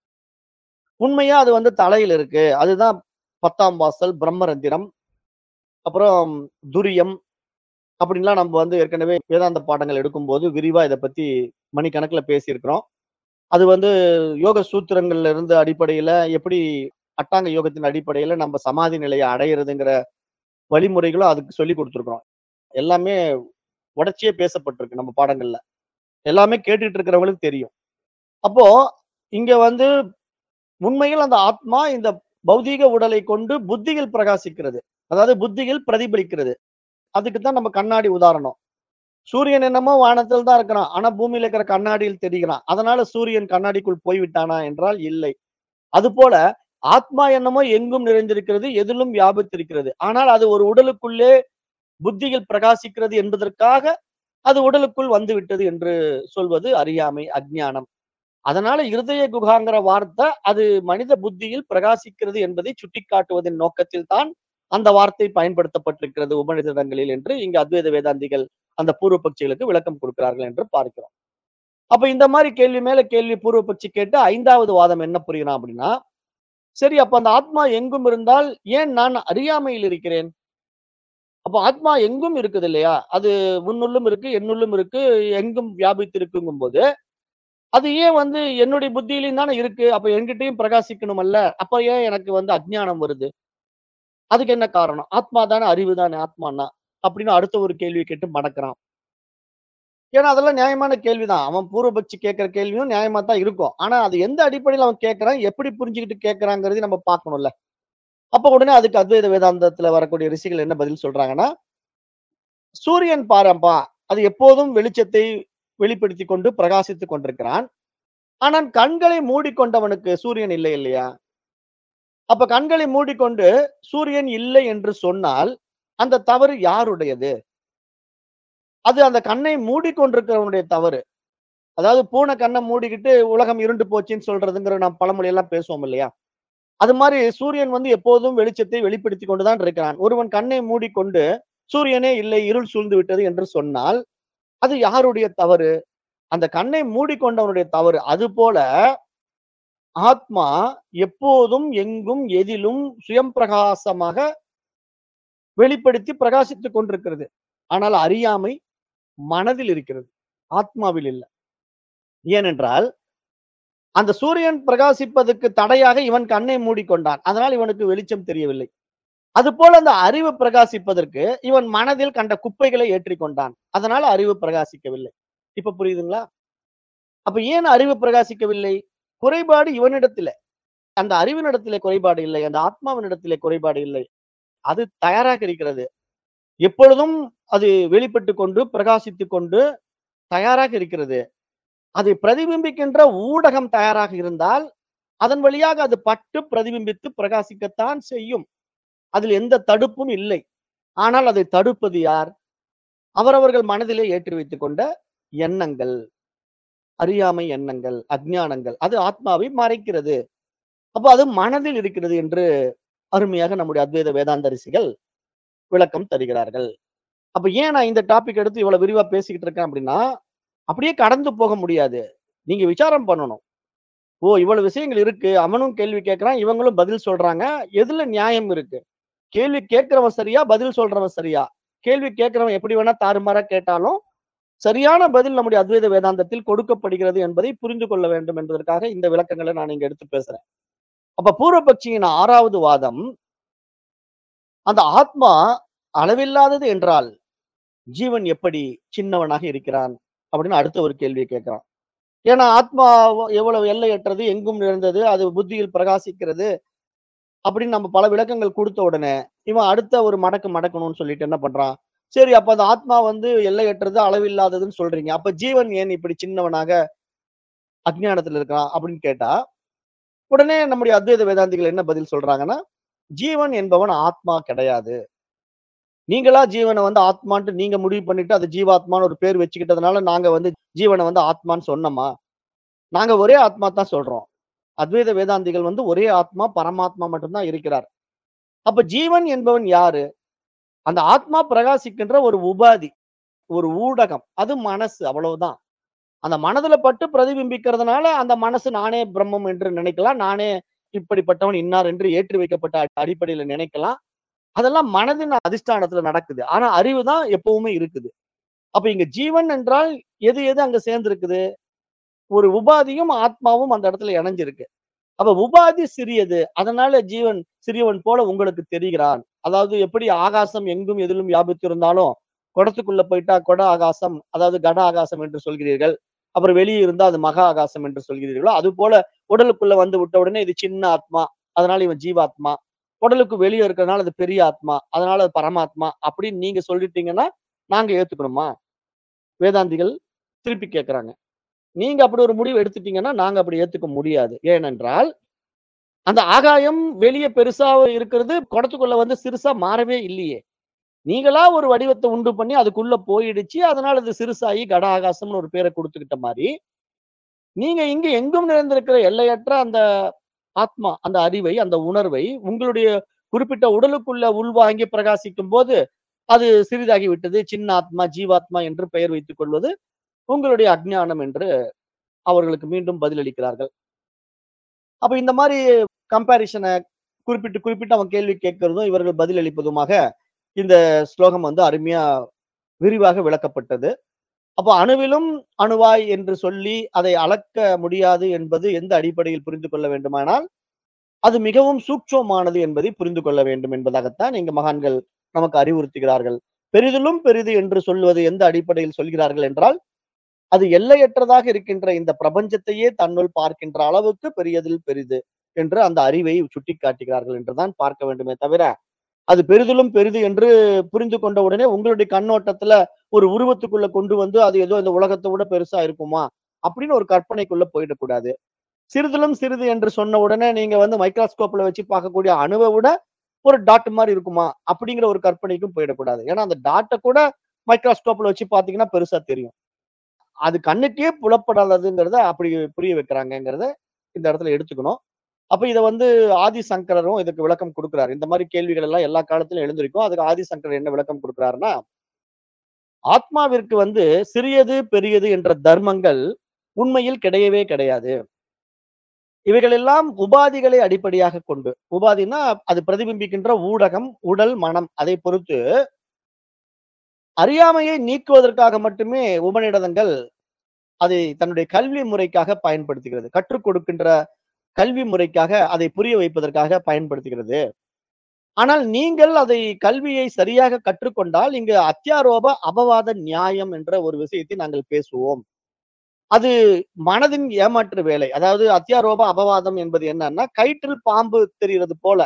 உண்மையா அது வந்து தலையில இருக்கு. அதுதான் பத்தாம் வாசல், பிரம்மரந்திரம், அப்புறம் துரியம் அப்படின்லாம் நம்ம வந்து ஏற்கனவே வேதாந்த பாடங்கள் எடுக்கும்போது விரிவா இத பத்தி மணிக்கணக்குல பேசியிருக்கிறோம். அது வந்து யோக சூத்திரங்கள்ல இருந்து அடிப்படையில எப்படி அட்டாங்க யோகத்தின் அடிப்படையில நம்ம சமாதி நிலைய அடையறதுங்கிற வழிமுறைகளும் அதுக்கு சொல்லிக் குடுத்துருக்கிறோம். எல்லாமே உடைச்சியே பேசப்பட்டிருக்கு நம்ம பாடங்கள்ல. எல்லாமே கேட்டுட்டு இருக்கிறவங்களுக்கு தெரியும். அப்போ இங்க வந்து உண்மையில் அந்த ஆத்மா இந்த பௌதீக உடலை கொண்டு புத்தியில் பிரகாசிக்கிறது. அதாவது புத்தியில் பிரதிபலிக்கிறது. அதுக்கு தான் நம்ம கண்ணாடி உதாரணம். சூரியன் என்னமோ வானத்தில் தான் இருக்கிறான். ஆனா பூமியில இருக்கிற கண்ணாடியில் தெரிகிறான். அதனால சூரியன் கண்ணாடிக்குள் போய்விட்டானா என்றால் இல்லை. அதுபோல ஆத்மா என்னமோ எங்கும் நிறைந்திருக்கிறது, எதிலும் வியாபித்திருக்கிறது. ஆனால் அது ஒரு உடலுக்குள்ளே புத்தியில் பிரகாசிக்கிறது என்பதற்காக அது உடலுக்குள் வந்துவிட்டது என்று சொல்வது அறியாமை, அஞ்ஞானம். அதனால இருதய குகாங்கிற வார்த்தை அது மனித புத்தியில் பிரகாசிக்கிறது என்பதை சுட்டிக்காட்டுவதன் நோக்கத்தில் தான் அந்த வார்த்தை பயன்படுத்தப்பட்டிருக்கிறது உபநிடதங்களில் என்று இங்கு அத்வைத வேதாந்திகள் அந்த பூர்வ பட்சிகளுக்கு விளக்கம் கொடுக்கிறார்கள் என்று பார்க்கிறோம். அப்ப இந்த மாதிரி கேள்வி மேல கேள்வி பூர்வ பட்சி கேட்டு ஐந்தாவது வாதம் என்ன புரியலாம் அப்படின்னா, சரி அப்ப அந்த ஆத்மா எங்கும் இருந்தால் ஏன் நான் அறியாமையில் இருக்கிறேன்? அப்ப ஆத்மா எங்கும் இருக்குது இல்லையா? அது உன்னுள்ளும் இருக்கு, என்னுள்ளும் இருக்கு, எங்கும் வியாபித்து இருக்குங்கும்போது, அது ஏன் வந்து என்னுடைய புத்தியிலும் தானே இருக்கு. அப்ப என்கிட்டயும் பிரகாசிக்கணுமல்ல. அப்ப ஏன் எனக்கு வந்து அஞ்ஞானம் வருது? அதுக்கு என்ன காரணம்? ஆத்மா தானே, அறிவு தானே ஆத்மான்னா. அப்படின்னு அடுத்த ஒரு கேள்விய கேட்டு மடக்குறான். ஏன்னா அதெல்லாம் நியாயமான கேள்விதான். அவன் பூர்வபக்ஷி கேட்கிற கேள்வியும் நியாயமா தான் இருக்கும். ஆனா அது எந்த அடிப்படையில அவன் கேட்கிறான், எப்படி புரிஞ்சுகிட்டு கேட்கிறாங்கிறதையும் நம்ம பார்க்கணும்ல. அப்ப உடனே அதுக்கு அத்வைத வேதாந்தத்துல வரக்கூடிய ரிஷிகள் என்ன பதில் சொல்றாங்கன்னா, சூரியன் பாரப்பா, அது எப்போதும் வெளிச்சத்தை வெளிப்படுத்திக் கொண்டு பிரகாசித்துக் கொண்டிருக்கிறான். ஆனால் கண்களை மூடிக்கொண்டவனுக்கு சூரியன் இல்லை இல்லையா? அப்ப கண்களை மூடிக்கொண்டு சூரியன் இல்லை என்று சொன்னால், அந்த தவறு யாருடையது? அது அந்த கண்ணை மூடிக்கொண்டிருக்கிறவனுடைய தவறு. அதாவது பூனை கண்ண மூடிக்கிட்டு உலகம் இருண்டு போச்சுன்னு சொல்றதுங்கிற நாம் பழமொழி எல்லாம் பேசுவோம் இல்லையா? அது மாரி சூரியன் வந்து எப்போதும் வெளிச்சத்தை வெளிப்படுத்திக் கொண்டு தான் இருக்கிறான். ஒருவன் கண்ணை மூடிக்கொண்டு சூரியனே இல்லை, இருள் சூழ்ந்து விட்டது என்று சொன்னால், அது யாருடைய தவறு? அந்த கண்ணை மூடிக்கொண்டவனுடைய தவறு. அதுபோல ஆத்மா எப்போதும், எங்கும், எதிலும் சுயம் பிரகாசமாக வெளிப்படுத்தி பிரகாசித்துக் கொண்டிருக்கிறது. ஆனால் அறியாமை மனதில் இருக்கிறது. ஆத்மாவில் இல்ல. ஏனென்றால், அந்த சூரியன் பிரகாசிப்பதற்கு தடையாக இவன் கண்ணை மூடிக்கொண்டான். அதனால் இவனுக்கு வெளிச்சம் தெரியவில்லை. அதுபோல அந்த அறிவு பிரகாசிப்பதற்கு இவன் மனதில் கண்ட குப்பைகளை ஏற்றிக் கொண்டான். அதனால அறிவு பிரகாசிக்கவில்லை. இப்ப புரியுதுங்களா? அப்ப ஏன் அறிவு பிரகாசிக்கவில்லை? குறைபாடு இவனிடத்தில. அந்த அறிவினிடத்திலே குறைபாடு இல்லை. அந்த ஆத்மாவினிடத்திலே குறைபாடு இல்லை. அது தயாராக இருக்கிறது. எப்பொழுதும் அது வெளிப்பட்டுக் கொண்டு, பிரகாசித்துக் கொண்டு தயாராக இருக்கிறது. அதை பிரதிபிம்பிக்கின்ற ஊடகம் தயாராக இருந்தால், அதன் வழியாக அது பட்டு பிரதிபிம்பித்து பிரகாசிக்கத்தான் செய்யும். அதில் எந்த தடுப்பும் இல்லை. ஆனால் அதை தடுப்பது யார்? அவரவர்கள் மனதிலே ஏற்றி வைத்துக் கொண்ட எண்ணங்கள், அறியாமை எண்ணங்கள், அஞ்ஞானங்கள். அது ஆத்மாவை மறைக்கிறது. அப்ப அது மனதில் இருக்கிறது என்று அருமையாக நம்முடைய அத்வைத வேதாந்த ரிஷிகள் விளக்கம் தருகிறார்கள். அப்ப ஏன் நான் இந்த டாபிக் எடுத்து இவ்வளவு விரிவா பேசிக்கிட்டு இருக்கேன் அப்படின்னா, அப்படியே கடந்து போக முடியாது. நீங்க விசாரம் பண்ணணும். ஓ! இவ்வளவு விஷயங்கள் இருக்கு. அவனும் கேள்வி கேட்கிறான். இவங்களும் பதில் சொல்றாங்க. எதுல நியாயம் இருக்கு? கேள்வி கேட்கிறவன் சரியா? பதில் சொல்றவன் சரியா? கேள்வி கேட்கிறவன் எப்படி வேணா தாறுமாறா கேட்டாலும், சரியான பதில் நம்முடைய அத்வைத வேதாந்தத்தில் கொடுக்கப்படுகிறது என்பதை புரிந்து கொள்ள வேண்டும் என்பதற்காக இந்த விளக்கங்கள நான் இங்க எடுத்து பேசுறேன். அப்ப பூர்வபக்ஷியின் ஆறாவது வாதம், அந்த ஆத்மா அளவில்லாதது என்றால், ஜீவன் எப்படி சின்னவனாக இருக்கிறான்? அப்படின்னு அடுத்த ஒரு கேள்விய கேட்கிறான். ஏன்னா ஆத்மா எவ்வளவு எல்லையற்றது, எங்கும் நிறைந்தது, அது புத்தியில் பிரகாசிக்கிறது. அப்படின்னு நம்ம பல விளக்கங்கள் குடுத்த உடனே, இவன் அடுத்த ஒரு மடக்கு மடக்கணும்னு சொல்லிட்டு என்ன பண்றான்? சரி, அப்ப அந்த ஆத்மா வந்து எல்லையற்றது, அளவில்லாததுன்னு சொல்றீங்க. அப்ப ஜீவன் ஏன் இப்படி சின்னவனாக அஞ்ஞானத்துல இருக்கான்? அப்படின்னு கேட்டா, உடனே நம்முடைய அத்வைத வேதாந்திகள் என்ன பதில் சொல்றாங்கன்னா, ஜீவன் என்பவன் ஆத்மா கிடையாது. நீங்களா ஜீவன வந்து ஆத்மான்ட்டு நீங்க முடிவு பண்ணிட்டு, அது ஜீவாத்மான்னு ஒரு பேர் வச்சுக்கிட்டதுனால, நாங்க வந்து ஜீவன வந்து ஆத்மான்னு சொன்னோமா? நாங்க ஒரே ஆத்மா தான் சொல்றோம். அத்வைத வேதாந்திகள் வந்து ஒரே ஆத்மா, பரமாத்மா மட்டும் தான் இருக்கிறார். அப்ப ஜீவன் என்பவன் யாரு? அந்த ஆத்மா பிரகாசிக்கின்ற ஒரு உபாதி, ஒரு ஊடகம். அது மனசு அவ்வளவுதான். அந்த மனதுல பட்டு பிரதிபிம்பிக்கிறதுனால, அந்த மனசு நானே பிரம்மம் என்று நினைக்கலாம். நானே இப்படிப்பட்டவன் இன்னார் என்று ஏற்றி வைக்கப்பட்ட அ அடிப்படையில நினைக்கலாம். அதெல்லாம் மனதின் அதிஷ்டானத்துல நடக்குது. ஆனா அறிவு தான் எப்பவுமே இருக்குது. அப்ப இங்க ஜீவன் என்றால் எது எது அங்க சேர்ந்திருக்குது? ஒரு உபாதியும், ஆத்மாவும் அந்த இடத்துல இணைஞ்சிருக்கு. அப்ப உபாதி சிறியது. அதனால ஜீவன் சிறியவன் போல உங்களுக்கு தெரிகிறான். அதாவது எப்படி ஆகாசம் எங்கும் எதிலும் வியாபித்திருந்தாலும், குடத்துக்குள்ள போயிட்டா கொட ஆகாசம், அதாவது கட ஆகாசம் என்று சொல்கிறீர்கள். அப்புறம் வெளிய இருந்தா அது மகா ஆகாசம் என்று சொல்கிறீர்களோ, அதுபோல உடலுக்குள்ள வந்து விட்ட உடனே இது சின்ன ஆத்மா. அதனால இவன் ஜீவாத்மா. உடலுக்கு வெளிய இருக்கிறதுனால அது பெரிய ஆத்மா. அதனால அது பரமாத்மா. அப்படின்னு நீங்க சொல்லிட்டீங்கன்னா, நாங்க ஏத்துக்கணுமா? வேதாந்திகள் திருப்பி கேட்கிறாங்க. நீங்க அப்படி ஒரு முடிவு எடுத்துட்டீங்கன்னா, நாங்க அப்படி ஏத்துக்க முடியாது. ஏனென்றால் அந்த ஆகாயம் வெளிய பெருசா இருக்கிறது, குடத்துக்குள்ள வந்து சிறுசா மாறவே இல்லையே! நீங்களா ஒரு வடிவத்த உண்டு பண்ணி அதுக்குள்ள போயிடுச்சு. அதனால அது சிறுசாயி கட ஆகாசம்னு ஒரு பேர குடுத்துக்கிட்ட மாரி, நீங்க இங்க எங்கும் நிறைந்திருக்கிற எல்லையற்ற அந்த ஆத்மா, அந்த அறிவை, அந்த உணர்வை உங்களுடைய குறிப்பிட்ட உடலுக்குள்ள உள்வாங்கி பிரகாசிக்கும்போது, அது சிறிதாகி விட்டது. சின்ன ஆத்மா, ஜீவாத்மா என்று பெயர் வைத்துக் கொள்வது உங்களுடைய அஞ்ஞானம் என்று அவர்களுக்கு மீண்டும் பதிலளிக்கிறார்கள். அப்ப இந்த மாரி கம்பேரிசன குறிப்பிட்டு, குறிப்பிட்டு அவன் கேள்வி கேட்கிறதும், இவர்கள் பதில் அளிப்பதுமாக இந்த ஸ்லோகம் வந்து அருமையா விரிவாக விளக்கப்பட்டது. அப்போ அணுவிலும் அணுவாய் என்று சொல்லி அதை அளக்க முடியாது என்பது எந்த அடிப்படையில் புரிந்து கொள்ள வேண்டுமானால், அது மிகவும் சூட்சமமானது என்பதை புரிந்து கொள்ள வேண்டும் என்பதாகத்தான் இங்கு மகான்கள் நமக்கு அறிவுறுத்துகிறார்கள். பெரிதிலும் பெரிது என்று சொல்வது எந்த அடிப்படையில் சொல்கிறார்கள் என்றால், அது எல்லையற்றதாக இருக்கின்ற இந்த பிரபஞ்சத்தையே தன்னுள் பார்க்கின்ற அளவுக்கு பெரியதில் பெரிது என்று அந்த அறிவை சுட்டிக்காட்டுகிறார்கள் என்றுதான் பார்க்க வேண்டுமே தவிர, அது பெரிதிலும் பெரிது என்று புரிந்து கொண்ட உடனே உங்களுடைய கண்ணோட்டத்துல ஒரு உருவத்துக்குள்ள கொண்டு வந்து அது ஏதோ இந்த உலகத்தை விட பெருசா இருக்குமா? அப்படின்னு ஒரு கற்பனைக்குள்ள போயிடக்கூடாது. சிறிதிலும் சிறிது என்று சொன்ன உடனே நீங்க வந்து மைக்ரோஸ்கோப்ல வச்சு பார்க்கக்கூடிய அணுவ விட ஒரு டாட் மாரி இருக்குமா? அப்படிங்கிற ஒரு கற்பனைக்கும் போயிடக்கூடாது. ஏன்னா அந்த டாட்ட கூட மைக்ரோஸ்கோப்ல வச்சு பார்த்தீங்கன்னா பெருசா தெரியும். அது கண்ணுக்கே புலப்படாததுங்கிறத அப்படி புரிய வைக்கிறாங்கங்கிறத இந்த இடத்துல எடுத்துக்கணும். அப்ப இத வந்து ஆதி சங்கரரும் இதுக்கு விளக்கம் குடுக்குறாரு. இந்த மாரி கேள்விகள் எல்லாம் எல்லா காலத்திலும் எழுந்திருக்கும். அதுக்கு ஆதி சங்கரர் என்ன விளக்கம் குடுக்குறாருன்னா, ஆத்மாவிற்கு வந்து சிறியது, பெரியது என்ற தர்மங்கள் உண்மையில் கிடையவே கிடையாது. இவைகள் எல்லாம் உபாதிகளை அடிப்படையாகக் கொண்டு, உபாதின்னா அது பிரதிபிம்பிக்கின்ற ஊடகம், உடல், மனம் அதை பொறுத்து அறியாமையை நீக்குவதற்காக மட்டுமே உபநிடதங்கள் அதை தன்னுடைய கல்வி முறைக்காக பயன்படுத்துகிறது. கற்றுக் கொடுக்கின்ற கல்வி முறைக்காக அதை புரிய வைப்பதற்காக பயன்படுத்துகிறது. ஆனால் நீங்கள் அதை கல்வியை சரியாக கற்றுக்கொண்டால், இங்கு அத்தியாரோப, அபவாத நியாயம் என்ற ஒரு விஷயத்தை நாங்கள் பேசுவோம். அது மனதின் ஏமாற்று வேலை. அதாவது அத்தியாரோப, அபவாதம் என்பது என்னன்னா, கயிற்றில் பாம்பு தெரிகிறது போல,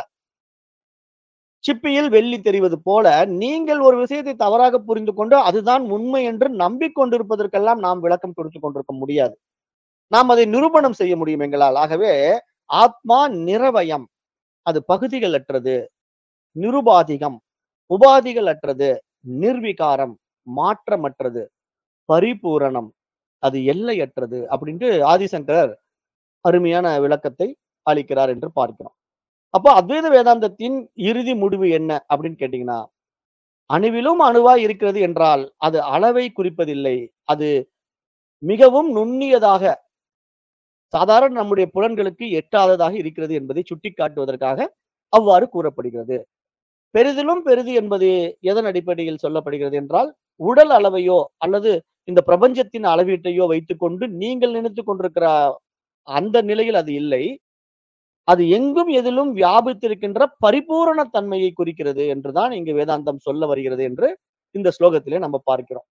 சிப்பியில் வெள்ளி தெரிவது போல, நீங்கள் ஒரு விஷயத்தை தவறாக புரிந்து கொண்டு, அதுதான் உண்மை என்று நம்பிக்கொண்டிருப்பதற்கெல்லாம் நாம் விளக்கம் கொடுத்துக் கொண்டிருக்க முடியாது. நாம் அதை நிரூபணம் செய்ய முடியும் எங்களால். ஆகவே, ஆத்மா நிரவயம். அது பகுதிகள் அற்றது. நிருபாதிகம், உபாதிகள் அற்றது, நிர்விகாரம், மாற்றமற்றது, பரிபூரணம், அது எல்லையற்றது அப்படின்ட்டு ஆதிசங்கரர் அருமையான விளக்கத்தை அளிக்கிறார் என்று பார்க்கிறோம். அப்போ அத்வைத வேதாந்தத்தின் இறுதி முடிவு என்ன அப்படின்னு கேட்டீங்கன்னா, அணுவிலும் அணுவாய் இருக்கிறது என்றால், அது அளவை குறிப்பதில்லை. அது மிகவும் நுண்ணியதாக, சாதாரண நம்முடைய புலன்களுக்கு எட்டாததாக இருக்கிறது என்பதை சுட்டிக்காட்டுவதற்காக அவ்வாறு கூறப்படுகிறது. பெரிதிலும் பெரிது என்பது எதன் அடிப்படையில் சொல்லப்படுகிறது என்றால், உடல் அளவையோ அல்லது இந்த பிரபஞ்சத்தின் அளவீட்டையோ வைத்துக்கொண்டு நீங்கள் நினைத்துக் கொண்டிருக்கிற அந்த நிலையில் அது இல்லை. அது எங்கும் எதிலும் வியாபித்திருக்கின்ற பரிபூரண தன்மையை குறிக்கிறது என்றுதான் இங்கு வேதாந்தம் சொல்ல வருகிறது என்று இந்த ஸ்லோகத்திலே நம்ம பார்க்கிறோம்.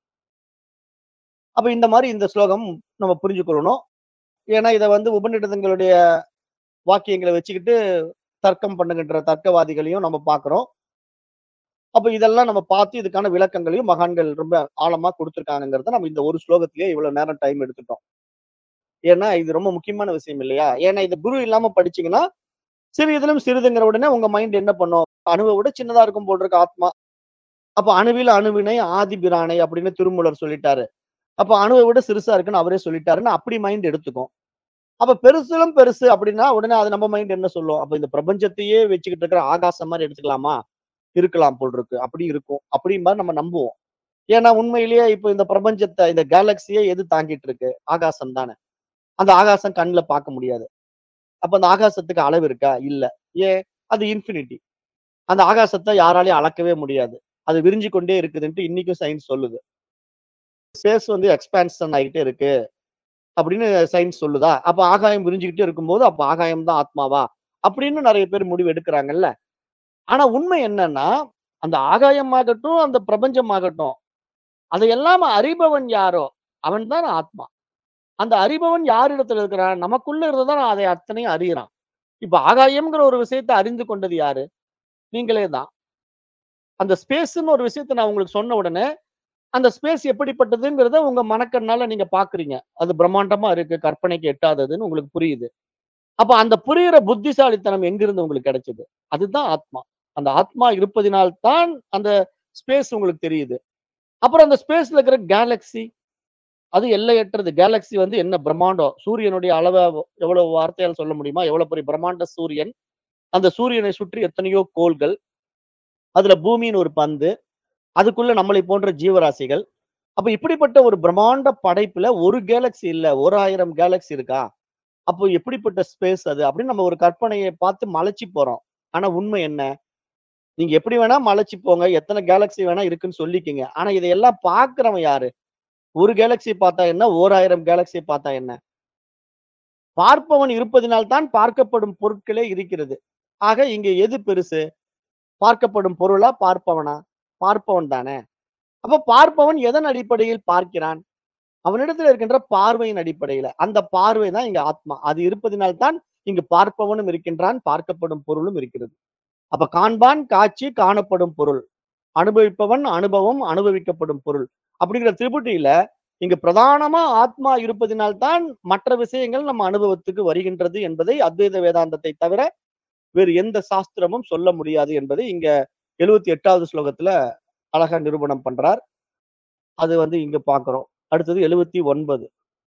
அப்ப இந்த மாரி இந்த ஸ்லோகம் நம்ம புரிஞ்சுக்கொள்ளணும். ஏன்னா இத வந்து உபநிடதங்களுடைய வாக்கியங்கள வச்சுக்கிட்டு தர்க்கம் பண்ணுகின்ற தர்க்கவாதிகளையும் நம்ம பார்க்கிறோம். அப்ப இதெல்லாம் நம்ம பார்த்து இதுக்கான விளக்கங்களையும் மகான்கள் ரொம்ப ஆழமா குடுத்திருக்காங்கங்கிறத நம்ம இந்த ஒரு ஸ்லோகத்திலேயே இவ்வளவு நேரம் டைம் எடுத்துட்டோம். ஏன்னா இது ரொம்ப முக்கியமான விஷயம் இல்லையா? ஏன்னா இது குரு இல்லாம படிச்சீங்கன்னா, சிறியதிலும் சிறிதுங்கிற உடனே உங்க மைண்ட் என்ன பண்ணும்? அணுவ விட சின்னதா இருக்கும் போல இருக்கு ஆத்மா. அப்ப அணுவில் அணுவினை ஆதி பிரானை அப்படின்னு திருமூலர் சொல்லிட்டாரு. அப்ப அணுவ விட சிறுசா இருக்குன்னு அவரே சொல்லிட்டாருன்னு அப்படி மைண்ட் எடுத்துக்கும். அப்ப பெருசிலும் பெருசு அப்படின்னா, உடனே அது நம்ம மைண்ட் என்ன சொல்லும்? அப்ப இந்த பிரபஞ்சத்தையே வச்சுக்கிட்டு இருக்கிற ஆகாசம் மாரி எடுத்துக்கலாமா? இருக்கலாம் போல் இருக்கு. அப்படி இருக்கும். அப்படிம்பாரு நம்ம நம்புவோம். ஏன்னா உண்மையிலேயே இப்ப இந்த பிரபஞ்சத்த இந்த கேலக்ஸியே எது தாங்கிட்டு இருக்கு? ஆகாசம் தானே. அந்த ஆகாசம் கண்ல பார்க்க முடியாது. அப்ப அந்த ஆகாசத்துக்கு அளவு இருக்கா? இல்ல. ஏன்? அது இன்ஃபினிட்டி. அந்த ஆகாசத்த யாராலயும் அளக்கவே முடியாது. அது விரிஞ்சு கொண்டே இருக்குதுன்ட்டு இன்னைக்கும் சயின்ஸ் சொல்லுது. ஸ்பேஸ் வந்து எக்ஸ்பான்ஷன் ஆயிட்டே இருக்கு அப்படின்னு சயின்ஸ் சொல்லுதா? அப்ப ஆகாயம் விரிஞ்சுகிட்டே இருக்கும்போது, அப்ப ஆகாயம் தான் ஆத்மாவா? அப்படின்னு நெறைய பேர் முடிவு எடுக்குறாங்கல்ல. ஆனா உண்மை என்னன்னா, அந்த ஆகாயமாகட்டும், அந்த பிரபஞ்சமாகட்டும், அதையெல்லாம் அறிபவன் யாரோ, அவன் தான் ஆத்மா. அந்த அறிபவன் யாரிடத்துல இருக்கிறான்? நமக்குள்ள இருந்து தான் அதை அத்தனையும் அறியறான். இப்ப ஆகாயம்ங்கிற ஒரு விஷயத்த அறிந்து கொண்டது யாரு? நீங்களே தான். அந்த ஸ்பேஸ்ன்னு ஒரு விஷயத்த நான் உங்களுக்கு சொன்ன உடனே, அந்த ஸ்பேஸ் எப்படிப்பட்டதுங்கிறத உங்க மனக்கண்ணால நீங்க பார்க்குறீங்க. அது பிரம்மாண்டமா இருக்கு, கற்பனைக்கு எட்டாததுன்னு உங்களுக்கு புரியுது. அப்ப அந்த புரியிற புத்திசாலித்தனம் எங்கிருந்து உங்களுக்கு கிடைச்சது? அதுதான் ஆத்மா. அந்த ஆத்மா இருப்பதினால் தான் அந்த ஸ்பேஸ் உங்களுக்கு தெரியுது. அப்புறம் அந்த ஸ்பேஸ்ல இருக்கிற கேலக்ஸி, அது எல்லையற்றது. கேலக்ஸி வந்து என்ன பிரம்மாண்டம். சூரியனுடைய அளவ எவ்வளவு வார்த்தையால சொல்ல முடியுமா? எவ்வளவு பெரிய பிரம்மாண்ட சூரியன். அந்த சூரியனை சுற்றி எத்தனையோ கோள்கள். அதுல பூமின்னு ஒரு பந்து. அதுக்குள்ள நம்மளை போன்ற ஜீவராசிகள். அப்ப இப்படிப்பட்ட ஒரு பிரம்மாண்ட படைப்புல ஒரு கேலக்ஸி இல்ல, ஒரு ஆயிரம் கேலக்ஸி இருக்கா? அப்போ எப்படிப்பட்ட ஸ்பேஸ் அது? அப்படின்னு நம்ம ஒரு கற்பனைய பார்த்து மலைச்சு போறோம். ஆனா உண்மை என்ன? நீங்க எப்படி வேணா மலைச்சு போங்க. எத்தன கேலக்ஸி வேணா இருக்குன்னு சொல்லிக்கங்க. ஆனா இதையெல்லாம் பார்க்கிறவன் யாரு? ஒரு கேலக்ஸிய பார்த்தா என்ன? ஓர் ஆயிரம் கேலக்ஸிய பார்த்தா என்ன? பார்ப்பவன் இருப்பதினால் தான் பார்க்கப்படும் பொருட்களே இருக்கிறது. ஆக இங்க எது பெருசு? பார்க்கப்படும் பொருளா? பார்ப்பவனா? பார்ப்பவன் தானே. அப்ப பார்ப்பவன் எதன் அடிப்படையில் பார்க்கிறான்? அவனிடத்தில் இருக்கின்ற பார்வையின் அடிப்படையில. அந்த பார்வை தான் இங்க ஆத்மா. அது இருப்பதினால் தான் இங்கு பார்ப்பவனும் இருக்கின்றான், பார்க்கப்படும் பொருளும் இருக்கிறது. அப்ப காண்பான் காட்சி காணப்படும் பொருள். அனுபவிப்பவன் அனுபவம் அனுபவிக்கப்படும் பொருள். அப்படிங்கிற திரிபுட்டியில இங்கு பிரதானமா ஆத்மா இருப்பதினால் தான் மற்ற விஷயங்கள் நம்ம அனுபவத்துக்கு வருகின்றது என்பதை அத்வைத வேதாந்தத்தை தவிர வேறு எந்த சாஸ்திரமும் சொல்ல முடியாது என்பதை இங்க எழுபத்தி எட்டாவது ஸ்லோகத்துல அழகா நிரூபணம் பண்றார். அது வந்து இங்க பார்க்கிறோம். அடுத்தது எழுபத்தி ஒன்பது.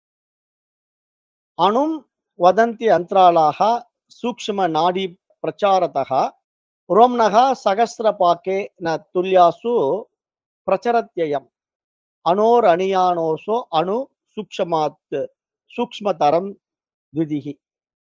அணும் வதந்தி அந்த்ராலாக சூக்ஷ்ம நாடி பிரச்சாரதः ரோம்னः சகஸ்ரபாகே ந துல்யாசு பிரச்சரத்யயம் அனோர் அணியானோசோ அணு சூக்ஷ்மாத் சூக்ஷ்மதரம் த்விதிஹி.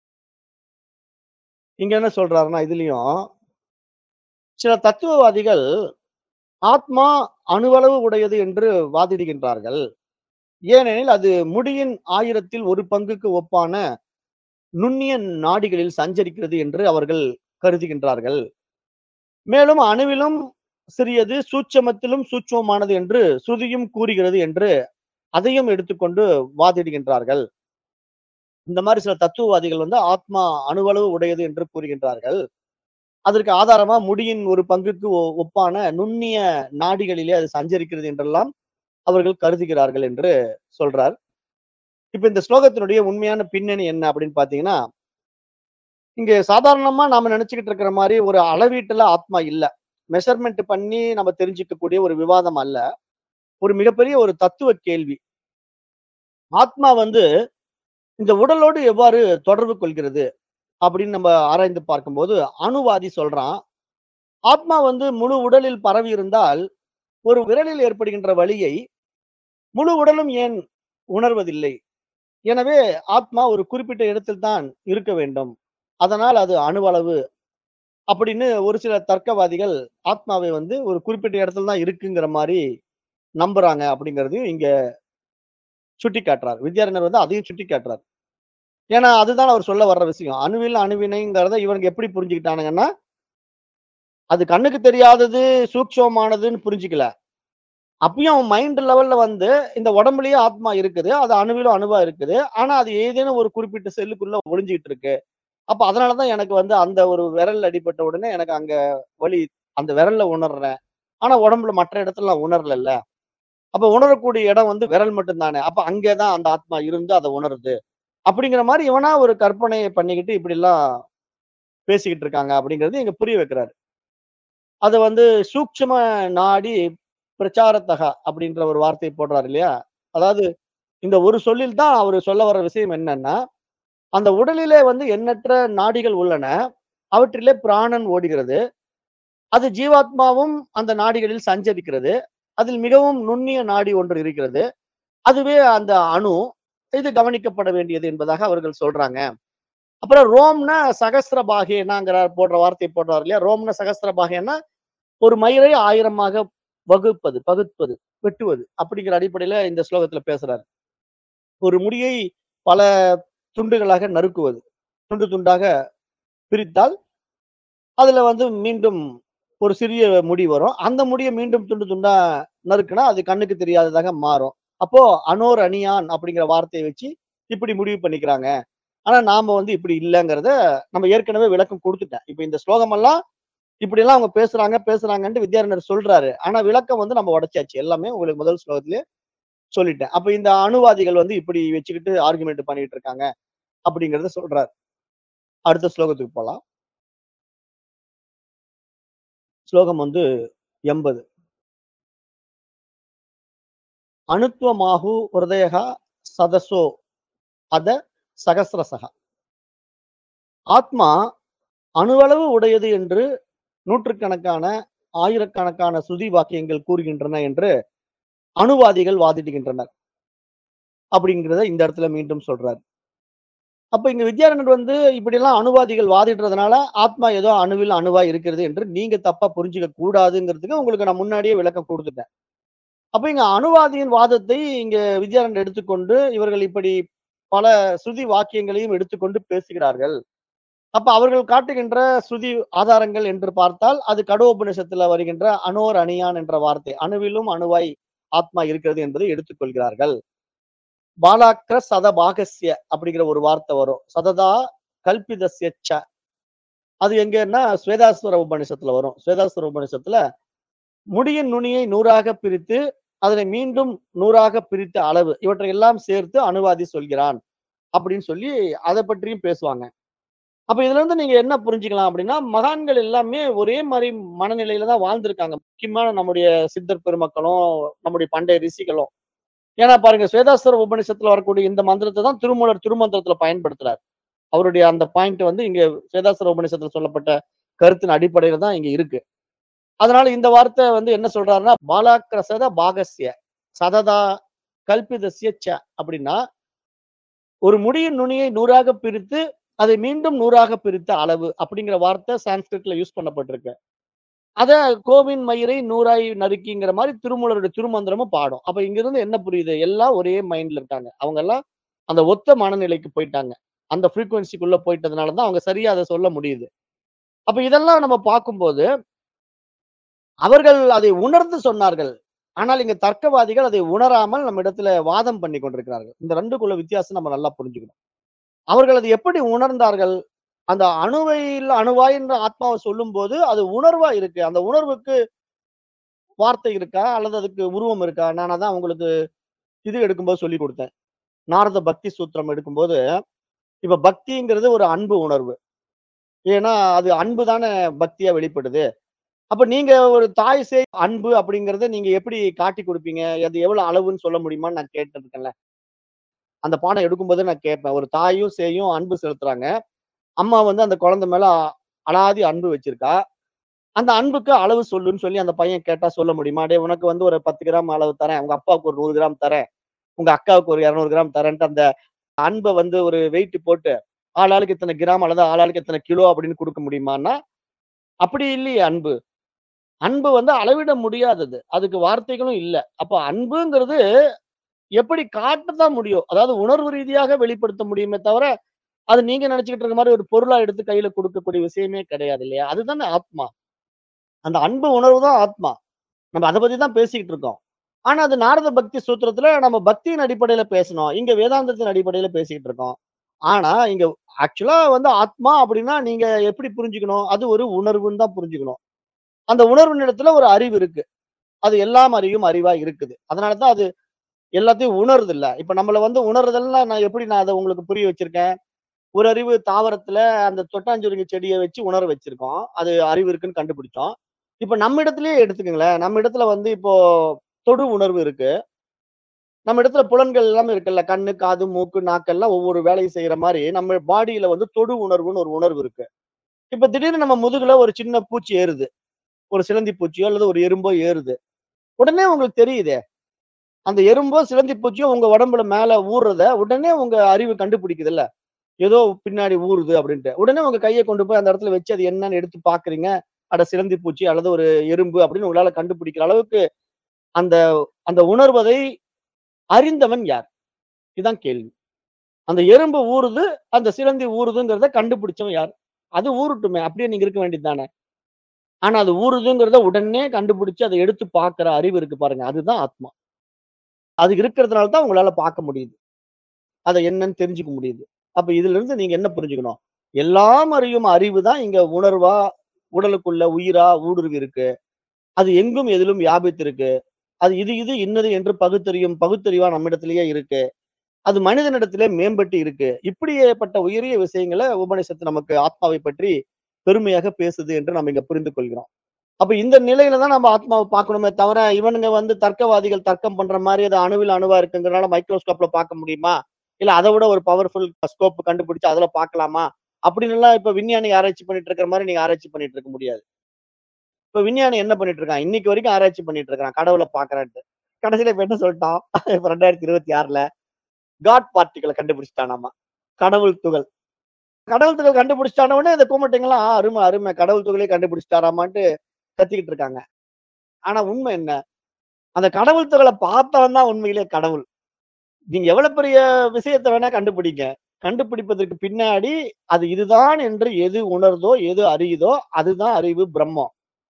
இங்க என்ன சொல்றாருன்னா இதுலயும் சில தத்துவவாதிகள் ஆத்மா அணுவளவு உடையது என்று வாதிடுகின்றார்கள். ஏனெனில் அது முடியின் ஆயிரத்தில் ஒரு பங்குக்கு ஒப்பான நுண்ணிய நாடிகளில் சஞ்சரிக்கிறது என்று அவர்கள் கருதுகின்றார்கள். மேலும் அணுவிலும் சிறியது, சூட்சமத்திலும் சூட்சமமானது என்று ஸ்ருதியும் கூறுகிறது என்று அதையும் எடுத்துக்கொண்டு வாதிடுகின்றார்கள். இந்த மாரி சில தத்துவவாதிகள் வந்து ஆத்மா அணுவளவு உடையது என்று கூறுகின்றார்கள். அதற்கு ஆதாரமா முடியின் ஒரு பங்குக்கு ஒ ஒப்பான நுண்ணிய நாடிகளிலே அது சஞ்சரிக்கிறது என்றெல்லாம் அவர்கள் கருதுகிறார்கள் என்று சொல்றார். இப்ப இந்த ஸ்லோகத்தினுடைய உண்மையான பின்னணி என்ன அப்படின்னு பார்த்தீங்கன்னா, இங்க சாதாரணமா நாம நினைச்சுக்கிட்டு இருக்கிற மாரி ஒரு அளவீட்டுல ஆத்மா இல்ல. மெஷர்மென்ட் பண்ணி நம்ம தெரிஞ்சுக்கக்கூடிய ஒரு விவாதம் அல்ல. ஒரு மிகப்பெரிய ஒரு தத்துவ கேள்வி. ஆத்மா வந்து இந்த உடலோடு எவ்வாறு தொடர்பு கொள்கிறது? அப்படின்னு நம்ம ஆராய்ந்து பார்க்கும்போது, அணுவாதி சொல்றான். ஆத்மா வந்து முழு உடலில் பரவி இருந்தால், ஒரு விரலில் ஏற்படுகின்ற வலியை முழு உடலும் ஏன் உணர்வதில்லை? எனவே ஆத்மா ஒரு குறிப்பிட்ட இடத்தில் தான் இருக்க வேண்டும். அதனால் அது அணுவளவு அப்படின்னு ஒரு சில தர்க்கவாதிகள் ஆத்மாவை வந்து ஒரு குறிப்பிட்ட இடத்துல தான் இருக்குங்கிற மாரி நம்புறாங்க அப்படிங்கிறதையும் இங்க சுட்டிக்காட்டுறார். வித்யாரண்யர் வந்து அதையும் சுட்டிக்காட்டுறார். ஏன்னா, அதுதான் அவர் சொல்ல வர்ற விஷயம். அணுவில் அணுவினைங்கிறத இவனுங்க எப்படி புரிஞ்சுக்கிட்டானுங்கன்னா, அது கண்ணுக்கு தெரியாதது, சூட்சுமமானதுன்னு புரிஞ்சுக்கல. அப்பயும் அவன் மைண்ட் லெவல்ல வந்து இந்த உடம்புலயே ஆத்மா இருக்குது. அது அணுவிலும் அணுவா இருக்குது. ஆனா, அது ஏதேனும் ஒரு குறிப்பிட்ட செல்லுக்குள்ள ஒளிஞ்சுகிட்டு இருக்கு. அப்ப அதனால தான் எனக்கு வந்து அந்த ஒரு விரல் அடிபட்ட உடனே எனக்கு அங்க வலி. அந்த விரல்ல உணர்றேன். ஆனா, உடம்புல மற்ற இடத்துல நான் உணரலல்ல. அப்ப உணரக்கூடிய இடம் வந்து விரல் மட்டும் தானே. அப்ப அங்கே தான் அந்த ஆத்மா இருந்து அத உணருது. அப்படிங்கிற மாரி இவனா ஒரு கற்பனைய பண்ணிக்கிட்டு இப்படிலாம் பேசிக்கிட்டு இருக்காங்க அப்படிங்கிறது இங்க புரிய வைக்கிறாரு. அத வந்து சூட்சும நாடி பிரச்சாரத்தகா அப்படின்ற ஒரு வார்த்தைய போடுறாரு இல்லையா? அதாவது இந்த ஒரு சொல்லில் தான் அவரு சொல்ல வர்ற விஷயம் என்னன்னா, அந்த உடலிலே வந்து எண்ணற்ற நாடிகள் உள்ளன. அவற்றிலே பிராணன் ஓடுகிறது. அது ஜீவாத்மாவும் அந்த நாடிகளில் சஞ்சரிக்கிறது. அதில் மிகவும் நுண்ணிய நாடி ஒன்று இருக்கிறது. அதுவே அந்த அணு. இது கவனிக்கப்பட வேண்டியது என்பதாக அவர்கள் சொல்றாங்க. அப்புறம் ரோம்னா சகஸ்ர பாகேனாங்கிறார் போடுற வார்த்தை போடுறார் இல்லையா? ரோம்னா சகஸ்ர பாகேன்னா ஒரு மயிரை ஆயிரமாக வகுப்பது, பகுப்பது, வெட்டுவது அப்படிங்கிற அடிப்படையில இந்த ஸ்லோகத்துல பேசுறாரு. ஒரு முடியை பல துண்டுகளாக நறுக்குவது. துண்டு துண்டாக பிரித்தால், அதுல வந்து மீண்டும் ஒரு சிறிய முடி வரும். அந்த முடிய மீண்டும் துண்டு துண்டா நறுக்குனா, அது கண்ணுக்கு தெரியாததாக மாறும். அப்போ அனோர் அணியான் அப்படிங்கிற வார்த்தைய வச்சு இப்படி முடிவு பண்ணிக்கிறாங்க. ஆனா நாம வந்து இப்படி இல்லங்கிறத நம்ம ஏற்கனவே விளக்கம் குடுத்துட்டேன். இப்ப இந்த ஸ்லோகமெல்லாம் இப்படியெல்லாம் அவங்க பேசுறாங்க, பேசுறாங்கன்ட்டு வித்யாரண்யர் சொல்றாரு. ஆனா விளக்கம் வந்து நம்ம உடைச்சாச்சு. எல்லாமே உங்களுக்கு முதல் ஸ்லோகத்திலேயே சொல்லிட்டேன். அப்ப இந்த அணுவாதிகள் வந்து இப்படி வச்சுக்கிட்டு ஆர்குமென்ட் பண்ணிட்டு இருக்காங்க அப்படிங்கிறத சொல்றாரு. அடுத்த ஸ்லோகத்துக்கு போலாம். ஸ்லோகம் வந்து எண்பது. அணுத்வமாஹு ஹிருதயः சதசோ அத சகஸ்ரசः. ஆத்மா அணுவளவு உடையது என்று நூற்றுக்கணக்கான, ஆயிரக்கணக்கான ஸ்ருதி வாக்கியங்கள் கூறுகின்றன என்று அணுவாதிகள் வாதிடுகின்றனர். அப்படிங்கிறத இந்த இடத்துல மீண்டும் சொல்றாரு. அப்ப இங்க வித்யாரண்யர் வந்து இப்படியெல்லாம் அணுவாதிகள் வாதிடுறதுனால, ஆத்மா ஏதோ அணுவில் அணுவா இருக்கிறது என்று நீங்க தப்பா புரிஞ்சுக்க கூடாதுங்கிறதுக்கு உங்களுக்கு நான் முன்னாடியே விளக்கம் குடுத்துட்டேன். அப்ப இங்க அணுவாதியின் வாதத்தை இங்க வித்யாரண்யர் எடுத்துக்கொண்டு, இவர்கள் இப்படி பல ஸ்ருதி வாக்கியங்களையும் எடுத்துக்கொண்டு பேசுகிறார்கள். அப்ப அவர்கள் காட்டுகின்ற ஸ்ருதி ஆதாரங்கள் என்று பார்த்தால், அது கடோபநிஷத்துல வருகின்ற அனோர் அணியான் என்ற வார்த்தை. அணுவிலும் அணுவாய் ஆத்மா இருக்கிறது என்பதை எடுத்துக்கொள்கிறார்கள். பாலாக்ர சதபாகஸ்ய அப்படிங்கிற ஒரு வார்த்தை வரும். சததா கல்பிதஸ்ய ச. அது எங்கன்னா ஸ்வேதாஸ்வர உபநிஷத்துல வரும். ஸ்வேதாஸ்வர உபநிஷத்துல முடியின் நுனியை நூறாக பிரித்து, அதனை மீண்டும் நூறாக பிரித்த அளவு. இவற்றை எல்லாம் சேர்த்து அணுவாதி சொல்கிறான். அப்படின்னு சொல்லி அத பற்றியும் பேசுவாங்க. அப்ப இதுல இருந்து நீங்க என்ன புரிஞ்சுக்கலாம் அப்படின்னா, மகான்கள் எல்லாமே ஒரே மாரி மனநிலையில தான் வாழ்ந்திருக்காங்க. முக்கியமான நம்முடைய சித்தர் பெருமக்களும், நம்முடைய பண்டைய ரிஷிகளும். ஏன்னா பாருங்க, ஸ்வேதாஸ்வர உபநிஷத்துல வரக்கூடிய இந்த மந்திரத்த தான் திருமூலர் திருமந்திரத்துல பயன்படுத்துறார். அவருடைய அந்த பாயிண்ட் வந்து இங்க வேதாசுர உபநிஷத்துல சொல்லப்பட்ட கருத்தின் அடிப்படையில தான் இங்க இருக்கு. அதனால இந்த வார்த்தை வந்து என்ன சொல்றாருன்னா, பாலாக்கிரசத பாகஸ்ய சததா கல்பிதஸ்ய ச அப்படின்னா, ஒரு முடியின் நுனியை நூறாக பிரித்து, அதை மீண்டும் நூறாக பிரித்த அளவு அப்படிங்கிற வார்த்தை சான்ஸ்கிரிட்ல யூஸ் பண்ணப்பட்டிருக்கு. அத கோவின் மயிரை நூறாய் நறுக்கிங்கிற மாரி திருமூலருடைய திருமந்திரமும் பாடும். அப்ப இங்கிருந்து என்ன புரியுது? எல்லாம் ஒரே மைண்ட்ல இருக்காங்க. அவங்க எல்லாம் அந்த ஒத்த மனநிலைக்கு போயிட்டாங்க. அந்த ஃப்ரீக்வென்சிக்குள்ள போயிட்டதுனால தான் அவங்க சரியா அத சொல்ல முடியுது. அப்ப இதெல்லாம் நம்ம பார்க்கும்போது, அவர்கள் அதை உணர்ந்து சொன்னார்கள். ஆனால் இங்க தர்க்கவாதிகள் அதை உணராமல் நம்மிடத்தில வாதம் பண்ணிக் கொண்டிருக்கிறார்கள். இந்த ரெண்டுக்குள்ள வித்தியாசம் நம்ம நல்லா புரிஞ்சுக்கணும். அவர்கள் அதை எப்படி உணர்ந்தார்கள்? அந்த அணுவையில் அணுவாய் என்ற ஆத்மாவ சொல்லும்போது, அது உணர்வா இருக்கு. அந்த உணர்வுக்கு வார்த்தை இருக்கா? அல்லது அதுக்கு உருவம் இருக்கா? நான் அதான் உங்களுக்கு இது எடுக்கும்போது சொல்லிக் குடுத்தேன். நாரத பக்தி சூத்திரம் எடுக்கும்போது, இப்ப பக்திங்கிறது ஒரு அன்பு உணர்வு. ஏன்னா, அது அன்பு தானே பக்தியா வெளிப்படுது. அப்ப நீங்க ஒரு தாய் சேய் அன்பு அப்படிங்கிறத நீங்க எப்படி காட்டிக் குடுப்பீங்க? அது எவ்வளவு அளவுன்னு சொல்ல முடியுமான்னு நான் கேட்டிருக்கேன்ல. அந்த பாடம் எடுக்கும்போதே நான் கேட்பேன். ஒரு தாயும், சேயும் அன்பு செலுத்துறாங்க. அம்மா வந்து அந்த குழந்தை மேல அலாதி அன்பு வச்சிருக்கா. அந்த அன்புக்கு அளவு சொல்லுன்னு சொல்லி அந்த பையன் கேட்டா சொல்ல முடியுமா? "டேய் உனக்கு வந்து ஒரு பத்து கிராம் அளவு தரேன். உங்க அப்பாவுக்கு ஒரு நூறு கிராம் தரேன். உங்க அக்காவுக்கு ஒரு இருநூறு கிராம் தரேன்ட்டு" அந்த அன்ப வந்து ஒரு வெயிட் போட்டு, ஆளாளுக்கு இத்தன கிராம் அல்லது ஆளாளுக்கு இத்தன கிலோ அப்படின்னு குடுக்க முடியுமான்னா, அப்படி இல்லையே அன்பு. அன்பு வந்து அளவிட முடியாதது. அதுக்கு வார்த்தைகளும் இல்ல. அப்ப அன்புங்கிறது எப்படி காட்டத்தான் முடியும். அதாவது உணர்வு ரீதியாக வெளிப்படுத்த முடியுமே தவிர, அது நீங்க நெனச்சுக்கிட்டு இருக்க மாரி ஒரு பொருளா எடுத்து கையில குடுக்கக்கூடிய விஷயமே கிடையாது இல்லையா? அதுதானே ஆத்மா. அந்த அன்பு உணர்வு தான் ஆத்மா. நம்ம அத பத்தி தான் பேசிக்கிட்டு இருக்கோம். ஆனா, அது நாரத பக்தி சூத்திரத்துல நம்ம பக்தியின் அடிப்படையில பேசினோம். இங்க வேதாந்தத்தின் அடிப்படையில பேசிக்கிட்டு இருக்கோம். ஆனா, இங்க ஆக்சுவலா வந்து ஆத்மா அப்படின்னா நீங்க எப்படி புரிஞ்சுக்கணும்? அது ஒரு உணர்வுன்னு தான் புரிஞ்சுக்கணும். அந்த உணர்வின் இடத்துல ஒரு அறிவு இருக்கு. அது எல்லாம் அறியும் அறிவா இருக்குது. அதனால தான் அது எல்லாத்தையும் உணருதுல்ல. இப்ப நம்மள வந்து உணர்தல்னா நான் எப்படி நான் அத உங்களுக்கு புரிய வச்சிருக்கேன்? ஒரு அறிவு தாவரத்துல அந்த தொட்டாஞ்சுருங்கி செடிய வச்சு உணர வச்சிருக்கோம். அது அறிவு இருக்குன்னு கண்டுபிடிச்சோம். இப்ப நம்ம இடத்திலேயே எடுத்துக்கங்களேன். நம்ம இடத்துல வந்து இப்போ தொடு உணர்வு இருக்கு. நம்ம இடத்துல புலன்கள் எல்லாமே இருக்குல்ல. கண்ணு, காது, மூக்கு, நாக்கெல்லாம் ஒவ்வொரு வேலையும் செய்ற மாரி, நம்ம பாடியில வந்து தொடு உணர்வுன்னு ஒரு உணர்வு இருக்கு. இப்ப திடீர்னு நம்ம முதுகுல ஒரு சின்ன பூச்சி ஏறுது. ஒரு சிலந்தி பூச்சியோ அல்லது ஒரு எறும்போ ஏறுது. உடனே உங்களுக்கு தெரியுதே. அந்த எறும்போ, சிலந்தி பூச்சியோ உங்க உடம்புல மேல ஊர்றத உடனே உங்க அறிவு கண்டுபிடிக்குதுல்ல. ஏதோ பின்னாடி ஊறுது அப்படின்ட்டு. உடனே உங்க கைய கொண்டு போய் அந்த இடத்துல வச்சு அது என்னன்னு எடுத்து பார்க்குறீங்க. அட சிலந்தி பூச்சி அல்லது ஒரு எறும்பு அப்படின்னு உங்களால கண்டுபிடிக்கிற அளவுக்கு அந்த அந்த உணர்வதை அறிந்தவன் யார்? இதுதான் கேள்வி. அந்த எறும்பு ஊறுது, அந்த சிலந்தி ஊறுதுங்கிறத கண்டுபிடிச்சவன் யார்? அது ஊறட்டுமே! அப்படியே நீங்க இருக்க வேண்டியது தானே! ஆனா அது ஊறுதுங்கிறத உடனே கண்டுபிடிச்சு அத எடுத்து பார்க்கிற அறிவு இருக்கு பாருங்க. அதுதான் ஆத்மா. அது இருக்கிறதுனால தான் உங்களால பார்க்க முடியுது. அத என்னன்னு தெரிஞ்சுக்க முடியுது. அப்ப இதிலிருந்து நீங்க என்ன புரிஞ்சுக்கணும்? எல்லாம் அறியும் அறிவு தான் இங்க உணர்வா, உடலுக்குள்ள உயிரா ஊடுருவி இருக்கு. அது எங்கும் எதிலும் வியாபித்திருக்கு. அது இது இது இன்னது என்று பகுத்தறியும் பகுத்தறிவா நம்மிடத்திலேயே இருக்கு. அது மனிதனிடத்திலே மேம்பட்டு இருக்கு. இப்படியேப்பட்ட உயரிய விஷயங்கள உபநிஷத்து நமக்கு ஆத்மாவை பற்றி பெருமையாக பேசுது என்று நம்ம இங்க புரிந்து கொள்கிறோம். அப்ப இந்த நிலையில தான் நம்ம ஆத்மாவ பார்க்கணுமே தவிர, இவனுங்க வந்து தர்க்கவாதிகள் தர்க்கம் பண்ற மாரி அது அணுவில் அணுவா இருக்குங்கிறனால மைக்ரோஸ்கோப்ல பார்க்க முடியுமா? இல்ல அத விட ஒரு பவர்ஃபுல் ஸ்கோப் கண்டுபிடிச்சு அதுல பார்க்கலாமா? அப்படின்னுலாம் இப்ப விஞ்ஞானி ஆராய்ச்சி பண்ணிட்டு இருக்கிற மாரி நீங்க ஆராய்ச்சி பண்ணிட்டு இருக்க முடியாது. இப்ப விஞ்ஞானி என்ன பண்ணிட்டு இருக்கான்? இன்னைக்கு வரைக்கும் ஆராய்ச்சி பண்ணிட்டு இருக்கான். கடவுள பார்க்குறேன்ட்டு. கடைசியில இப்ப என்ன சொல்ட்டான்? இப்ப இரண்டாயிரத்து இருபத்தி ஆறுல காட் பார்ட்டிகிள கண்டுபிடிச்சுட்டானாமா. கடவுள் துகள். கடவுள் துகள் கண்டுபிடிச்சுட்டான உடனே இந்த கூமட்டைங்கலாம் அரும, அரும கடவுள் துகளே கண்டுபிடிச்சுட்டாராமான்ட்டு கத்திக்கிட்டு இருக்காங்க. ஆனா உண்மை என்ன? அந்த கடவுள் துகள பார்த்தவன் தான் உண்மையிலேயே கடவுள். நீங்க எவ்வளவு பெரிய விஷயத்த வேணா கண்டுபிடிங்க. கண்டுபிடிப்பதற்கு பின்னாடி அது இதுதான் என்று எது உணருதோ, எது அறியுதோ அதுதான் அறிவு பிரம்மம்.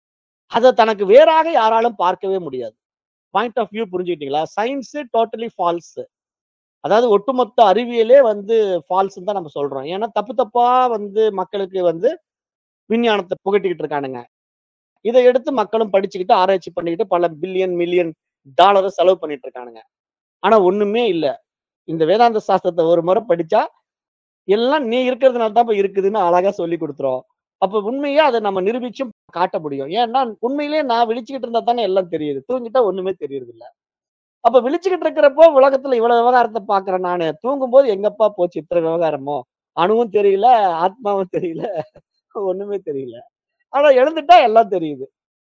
அத தனக்கு வேறாக யாராலும் பார்க்கவே முடியாது. பாயிண்ட் ஆஃப் வியூ புரிஞ்சுக்கிட்டீங்களா? Science totally false. அதாவது ஒட்டுமொத்த அறிவியலே வந்து ஃபால்ஸ்ன்னு தான் நம்ம சொல்றோம். ஏன்னா தப்பு தப்பா வந்து மக்களுக்கு வந்து விஞ்ஞானத்த புகட்டிக்கிட்டு இருக்கானுங்க. இத எடுத்து மக்களும் படிச்சுக்கிட்டு, ஆராய்ச்சி பண்ணிக்கிட்டு பல பில்லியன், மில்லியன் டாலர செலவு பண்ணிட்டு இருக்கானுங்க. ஆனா ஒண்ணுமே இல்ல. இந்த வேதாந்த சாஸ்திரத்த ஒரு முறை படிச்சா, எல்லாம் நீ இருக்கிறதுனால தான்ப்பா இருக்குதுன்னு அழகா சொல்லிக் குடுத்துரும். அப்ப உண்மையா அத நம்ம நிரூபிச்சும் காட்ட முடியும். ஏன்னா உண்மையிலேயே நான் விழிச்சுக்கிட்டு இருந்தா தானே எல்லாம் தெரியுது. தூங்கிட்டா ஒண்ணுமே தெரியறதில்ல. அப்ப விழிச்சுக்கிட்டு இருக்கிறப்போ உலகத்துல இவ்வளவு விவகாரத்த பார்க்கிறேன் நானு. தூங்கும்போது எங்கப்பா போச்சு இத்தன விவகாரமோ? அணுவும் தெரியல, ஆத்மாவும் தெரியல, ஒண்ணுமே தெரியல. ஆனா எழுந்துட்டா எல்லாம் தெரியுது.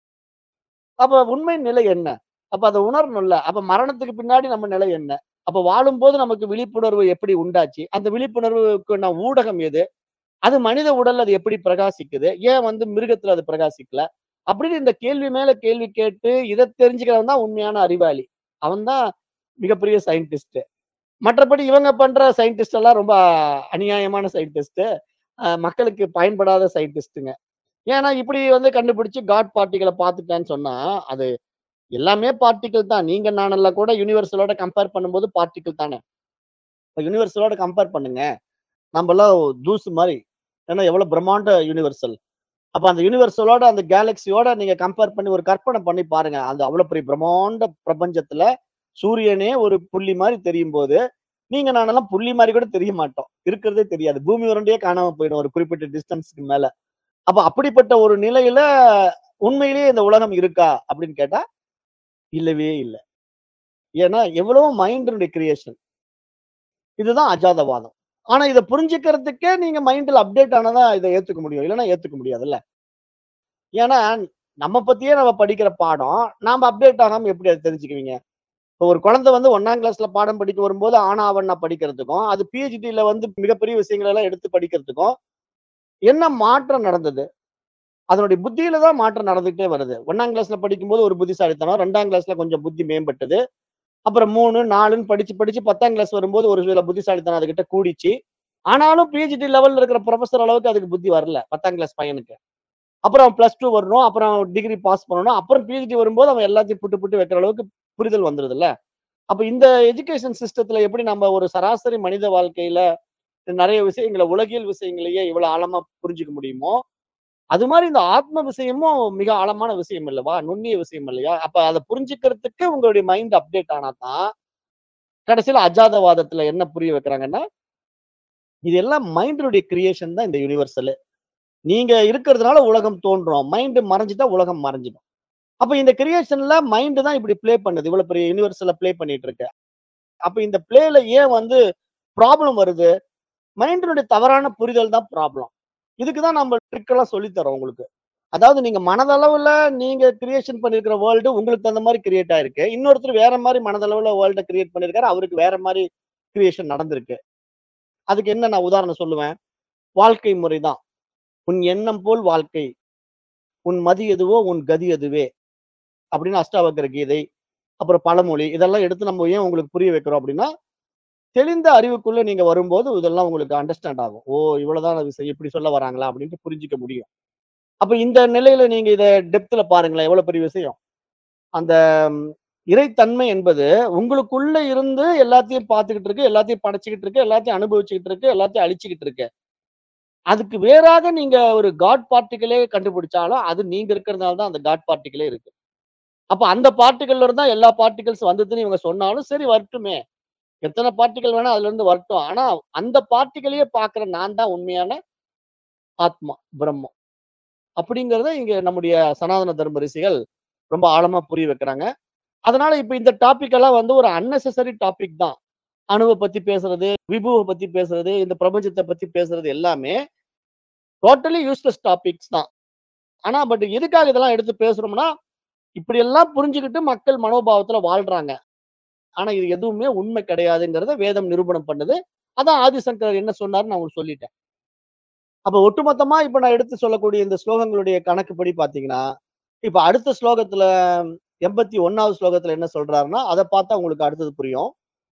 அப்ப உண்மை நிலை என்ன? அப்ப அத உணரணும்ல. அப்ப மரணத்துக்கு பின்னாடி நம்ம நிலை என்ன? அப்ப வாழும்போது நமக்கு விழிப்புணர்வு எப்படி உண்டாச்சு? அந்த விழிப்புணர்வுக்கான ஊடகம் எது? அது மனித உடல்ல அது எப்படி பிரகாசிக்குது? ஏன் வந்து மிருகத்துல அது பிரகாசிக்கல? அப்படின்னு இந்த கேள்வி மேல கேள்வி கேட்டு, இத தெரிஞ்சுக்கிறவன் தான் உண்மையான அறிவாளி. அவன் தான் மிகப்பெரிய சயின்டிஸ்ட். மற்றபடி இவங்க பண்ற சயின்டிஸ்ட் எல்லாம் ரொம்ப அநியாயமான சயின்டிஸ்ட். அ மக்களுக்கு பயன்படாத சயின்டிஸ்ட்ங்க. ஏன்னா இப்படி வந்து கண்டுபிடிச்சு காட் பார்ட்டிகள பார்த்துட்டேன்னு சொன்னா, அது எல்லாமே பார்ட்டிகிள் தான். நீங்க நானெல்லாம் கூட யுனிவர்சலோட கம்பேர் பண்ணும்போது பார்ட்டிகிள் தானே. இப்ப யுனிவர்சலோட கம்பேர் பண்ணுங்க. நம்பலாம் தூசு மாரி. ஏன்னா எவ்வளவு பிரம்மாண்ட யுனிவர்சல். அப்ப அந்த யுனிவர்சலோட அந்த கேலக்ஸியோட நீங்க கம்பேர் பண்ணி ஒரு கற்பனை பண்ணி பாருங்க. அந்த அவ்வளவு பெரிய பிரம்மாண்ட பிரபஞ்சத்துல சூரியனே ஒரு புள்ளி மாரி தெரியும்போது, நீங்க நானெல்லாம் புள்ளி மாரி கூட தெரிய மாட்டோம். இருக்கிறதே தெரியாது. பூமி உருண்டையே காணாம போயிடும் ஒரு குறிப்பிட்ட டிஸ்டன்ஸ்க்கு மேல. அப்ப அப்படிப்பட்ட ஒரு நிலையில உண்மையிலேயே இந்த உலகம் இருக்கா? அப்படின்னு கேட்டா, இல்லவே இல்ல. ஏன்னா எவ்வளவோ மைண்டினுடைய கிரியேஷன். இதுதான் அஜாதவாதம். ஆனா இத புரிஞ்சுக்கிறதுக்கே நீங்க மைண்ட்ல அப்டேட் ஆனா தான் இத ஏத்துக்க முடியும். இல்லன்னா ஏத்துக்க முடியாதுல்ல. ஏன்னா, நம்ம பத்தியே நம்ம படிக்கிற பாடம், நாம அப்டேட் ஆகாம எப்படி அத தெரிஞ்சுக்குவீங்க? இப்போ ஒரு குழந்தை வந்து ஒன்றாம் கிளாஸ்ல பாடம் படிக்க வரும்போது, ஆனா, ஆவன்னா படிக்கிறதுக்கும், அது பிஹெச்டில வந்து மிகப்பெரிய விஷயங்கள எல்லாம் எடுத்து படிக்கிறதுக்கும், என்ன மாற்றம் நடந்தது? அதனுடைய புத்தியில தான் மாற்றம் நடந்துகிட்டே வருது. ஒன்றாம் கிளாஸ்ல படிக்கும்போது ஒரு புத்திசாலித்தனம், இரண்டாம் கிளாஸ்ல கொஞ்சம் புத்தி மேம்பட்டது. அப்புறம் மூன்று, 4ன்னு படிச்சு, படிச்சு பத்தாம் கிளாஸ் வரும்போது ஒரு சில புத்திசாலித்தனம் அதுகிட்ட கூடிச்சு. ஆனாலும் பிஹெச்டி லெவல்ல இருக்கிற புரொஃபசர் அளவுக்கு அதுக்கு புத்தி வரல. பத்தாம் கிளாஸ் பையனுக்கு. அப்புறம் பிளஸ் டூ வரணும். அப்புறம் டிகிரி பாஸ் பண்ணணும். அப்புறம் பிஹெச்டி வரும்போது அவன் எல்லாத்தையும் புட்டு, புட்டு வைக்கிற அளவுக்கு புரிதல் வந்துருதுல்ல. அப்ப இந்த எஜுகேஷன் சிஸ்டத்துல எப்படி நம்ம ஒரு சராசரி மனித வாழ்க்கையில நெறைய விஷயங்கள உலகியல் விஷயங்களையே இவ்வளவு ஆழமா புரிஞ்சுக்க முடியுமோ, அது மாரி இந்த ஆத்ம விஷயமும் மிக ஆழமான விஷயம் அல்லவா? நுண்ணிய விஷயம் இல்லையா? அப்ப அத புரிஞ்சுக்கிறதுக்கு உங்களுடைய மைண்ட் அப்டேட் ஆனா தான், கடைசியில அஜாதவாதத்துல என்ன புரிய வைக்கிறாங்கன்னா, இது எல்லாம் மைண்டினுடைய கிரியேஷன் தான் இந்த யுனிவர்சலே. நீங்க இருக்கிறதுனால உலகம் தோன்றும். மைண்ட் மறைஞ்சுட்டா உலகம் மறைஞ்சிடும். அப்ப இந்த கிரியேஷன்ல மைண்ட் தான் இப்படி ப்ளே பண்ணுது. இவ்வளவு பெரிய யுனிவர்ஸ்ல ப்ளே பண்ணிட்டு இருக்கு. அப்ப இந்த ப்ளேல ஏன் வந்து ப்ராப்ளம் வருது? மைண்டினுடைய தவறான புரிதல் தான் ப்ராப்ளம். இதுக்கு தான் நம்ம ட்ரிக் எல்லாம் சொல்லி தர்றோம் உங்களுக்கு. அதாவது நீங்க மனதளவுல நீங்க கிரியேஷன் பண்ணியிருக்கிற வேர்ல்டு உங்களுக்கு தகுந்த மாரி கிரியேட் ஆயிருக்கு. இன்னொருத்தர் வேற மாரி மனதளவுல வேர்ல்ட கிரியேட் பண்ணியிருக்காரு. அவருக்கு வேற மாரி கிரியேஷன் நடந்திருக்கு. அதுக்கு என்ன நான் உதாரணம் சொல்லுவேன். வாழ்க்கை முறை தான். "உன் எண்ணம் போல் வாழ்க்கை. உன் மதி எதுவோ உன் கதி அதுவே." அப்படின்னு அஷ்டாவக்கர கீதை, அப்புறம் பழமொழி இதெல்லாம் எடுத்து நம்ம ஏன் உங்களுக்கு புரிய வைக்கிறோம் அப்படின்னா, தெளிந்த அறிவுக்குள்ள நீங்க வரும்போது இதெல்லாம் உங்களுக்கு அண்டர்ஸ்டாண்ட் ஆகும். ஓ! இவ்வளவுதான் விஷயம். இப்படி சொல்ல வராங்களா? அப்படின்ட்டு புரிஞ்சுக்க முடியும். அப்ப இந்த நிலையில நீங்க இத டெப்த்ல பாருங்களேன். எவ்வளவு பெரிய விஷயம். அந்த ம், இறைத்தன்மை என்பது உங்களுக்குள்ள இருந்து எல்லாத்தையும் பார்த்துக்கிட்டு இருக்கு, எல்லாத்தையும் படைச்சுக்கிட்டு இருக்கு, எல்லாத்தையும் அனுபவிச்சுக்கிட்டு இருக்கு, எல்லாத்தையும் அழிச்சுக்கிட்டு இருக்கு. அதுக்கு வேறாக நீங்க ஒரு காட் பார்ட்டிகிளே கண்டுபிடிச்சாலும், அது நீங்க இருக்கிறதுனால தான் அந்த காட் பார்ட்டிகிளே இருக்கு. அப்ப அந்த பார்ட்டிகள்ல இருந்தா எல்லா பார்ட்டிகிள்ஸ் வந்ததுன்னு இவங்க சொன்னாலும், சரி வரட்டுமே. எத்தன பார்ட்டிகள் வேணா அதுல இருந்து வரட்டும். ஆனா அந்த பார்ட்டிகளையே பார்க்கிற நான் தான் உண்மையான ஆத்மா, பிரம்மம். அப்படிங்கிறத இங்க நம்முடைய சனாதன தர்ம ரிஷிகள் ரொம்ப ஆழமா புரிய வைக்கிறாங்க. அதனால இப்ப இந்த டாபிக் எல்லாம் வந்து ஒரு அன்னெசசரி டாபிக் தான். அணுவ பத்தி பேசுறது, விபுவ பத்தி பேசுறது, இந்த பிரபஞ்சத்த பத்தி பேசுறது எல்லாமே டோட்டலி யூஸ்லெஸ் டாபிக்ஸ் தான். ஆனா பட் எதுக்காக இதெல்லாம் எடுத்து பேசுறோம்னா, இப்படியெல்லாம் புரிஞ்சுகிட்டு மக்கள் மனோபாவத்துல வாழ்றாங்க. ஆனா இது எதுவுமே உண்மை கிடையாதுங்கிறத வேதம் நிரூபணம் பண்ணுது. அதான் ஆதிசங்கரர் என்ன சொன்னாருன்னு நான் உங்களுக்கு சொல்லிட்டேன். அப்ப ஒட்டுமொத்தமா இப்ப நான் எடுத்து சொல்லக்கூடிய இந்த ஸ்லோகங்களுடைய கணக்குப்படி பார்த்தீங்கன்னா, இப்ப அடுத்த ஸ்லோகத்துல எண்பத்தி ஒன்றாவது ஸ்லோகத்துல என்ன சொல்றாருன்னா, அத பார்த்தா உங்களுக்கு அடுத்தது புரியும்.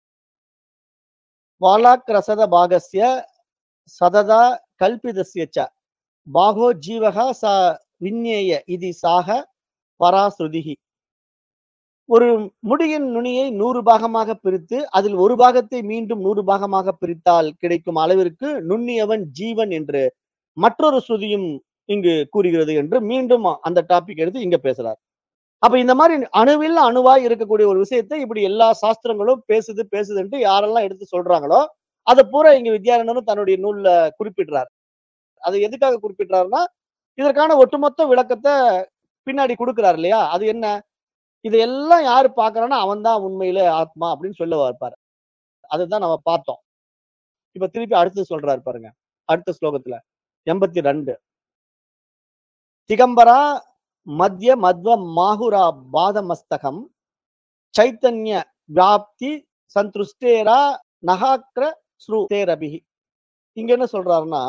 "வாலாக் ரசத பாகஸ்ய சததா கல்பிதஸ்ய ச பாகோ ஜீவஹ ச விஞ்ஞேய இதி சாக பராஸ்ருதிஹி." ஒரு முடியின் நுனியை நூறு பாகமாக பிரித்து, அதில் ஒரு பாகத்தை மீண்டும் நூறு பாகமாக பிரித்தால் கிடைக்கும் அளவிற்கு நுண்ணியவன் ஜீவன் என்று மற்றொரு ஸ்ருதியும் இங்கு கூறுகிறது என்று மீண்டும் அந்த டாபிக் எடுத்து இங்க பேசுறார். அப்ப இந்த மாரி அணுவில் அணுவாய் இருக்கக்கூடிய ஒரு விஷயத்தை இப்படி எல்லா சாஸ்திரங்களும் பேசுது, பேசுதுன்ட்டு யாரெல்லாம் எடுத்து சொல்றாங்களோ, அத பூரா இங்க வித்யாரண்யரும் தன்னுடைய நூல்ல குறிப்பிடுறார். அது எதுக்காக குறிப்பிடுறாருன்னா, இதற்கான ஒட்டுமொத்த விளக்கத்த பின்னாடி குடுக்குறார் இல்லையா? அது என்ன? இதையெல்லாம் யாரு பார்க்கிறானோ, அவன் தான் உண்மையிலே ஆத்மா அப்படின்னு சொல்ல பார்ப்பாரு. அதுதான் நம்ம பார்த்தோம். இப்ப திருப்பி அடுத்து சொல்றாரு பாருங்க. அடுத்த ஸ்லோகத்துல. எண்பத்தி இரண்டு "திகம்பரா மத்ய மத்வ மாஹுரா பாதமஸ்தகம் சைத்தன்ய வியாப்தி சந்துஷ்டேரா நகாக்ர ஸ்ருதேரபிஹி." இங்க என்ன சொல்றாருன்னா,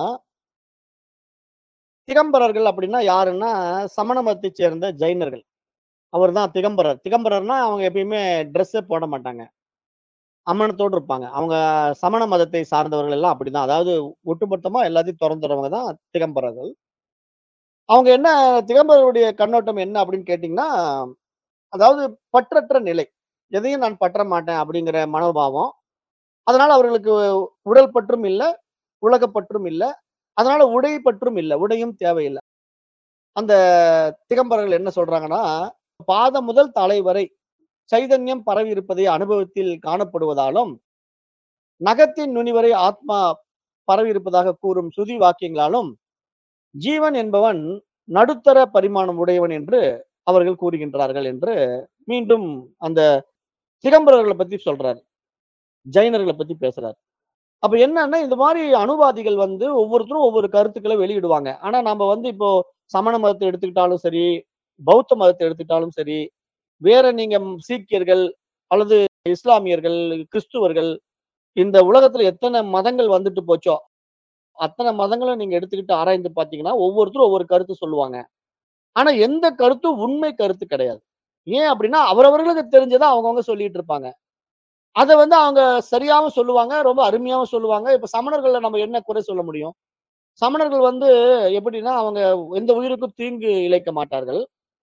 திகம்பரர்கள் அப்படின்னா யாருன்னா, சமண மதத்தைச் சேர்ந்த ஜைனர்கள். அவர்தான் திகம்பரர். திகம்பரர்னா அவங்க எப்பயுமே ட்ரெஸ்ஸே போட மாட்டாங்க. அம்மனத்தோடு இருப்பாங்க. அவங்க சமண மதத்தை சார்ந்தவர்கள் எல்லாம் அப்படிதான். அதாவது ஒட்டுமொத்தமா எல்லாத்தையும் தொறந்துறவங்க தான் திகம்பரர்கள். அவங்க என்ன திகம்பரருடைய கண்ணோட்டம் என்ன அப்படின்னு கேட்டீங்கன்னா, அதாவது பற்றற்ற நிலை. எதையும் நான் பற்ற மாட்டேன் அப்படிங்கிற மனோபாவம். அதனால அவர்களுக்கு உடல் பற்றும் இல்ல, உலகப் பற்றும் இல்ல. அதனால உடை பற்றும் இல்ல. உடையும் தேவையில்ல. அந்த திகம்பரர்கள் என்ன சொல்றாங்கன்னா, பாதம் முதல் தலை வரை சைதன்யம் பரவி இருப்பதை அனுபவத்தில் காணப்படுவதாலும், நகத்தின் நுனி வரை ஆத்மா பரவி இருப்பதாக கூறும் சுதி வாக்கியங்களாலும், ஜீவன் என்பவன் நடுத்தர பரிமாணம் உடையவன் என்று அவர்கள் கூறுகின்றார்கள் என்று மீண்டும் அந்த திகம்பரர்கள பத்தி சொல்றாரு. ஜைனர்கள பத்தி பேசுறாரு. அப்ப என்னன்னா, இந்த மாரி அணுவாதிகள் வந்து ஒவ்வொருத்தரும் ஒவ்வொரு கருத்துக்கள வெளியிடுவாங்க. ஆனா நாம வந்து இப்போ சமண மதத்த எடுத்துக்கிட்டாலும் சரி, பௌத்த மதத்த எடுத்துக்கிட்டாலும் சரி, வேற நீங்க ம் சீக்கியர்கள் அல்லது இஸ்லாமியர்கள், கிறிஸ்துவர்கள் இந்த உலகத்துல எத்தன மதங்கள் வந்துட்டு போச்சோ, அத்தன மதங்களும் நீங்க எடுத்துக்கிட்டு ஆராய்ந்து பார்த்தீங்கன்னா, ஒவ்வொருத்தரும் ஒவ்வொரு கருத்து சொல்லுவாங்க. ஆனா எந்த கருத்தும் உண்மை கருத்து கிடையாது. ஏன் அப்டின்னா, அவரவர்களுக்கு தெரிஞ்சத அவங்கவங்க சொல்லிட்டு இருப்பாங்க. அத வந்து அவங்க சரியாவும் சொல்லுவாங்க, ரொம்ப அருமையாவும் சொல்லுவாங்க. இப்ப சமணர்கள்ல நம்ம என்ன குறை சொல்ல முடியும்? சமணர்கள் வந்து எப்படின்னா, அவங்க எந்த உயிருக்கும் தீங்கு இழைக்க மாட்டார்கள்.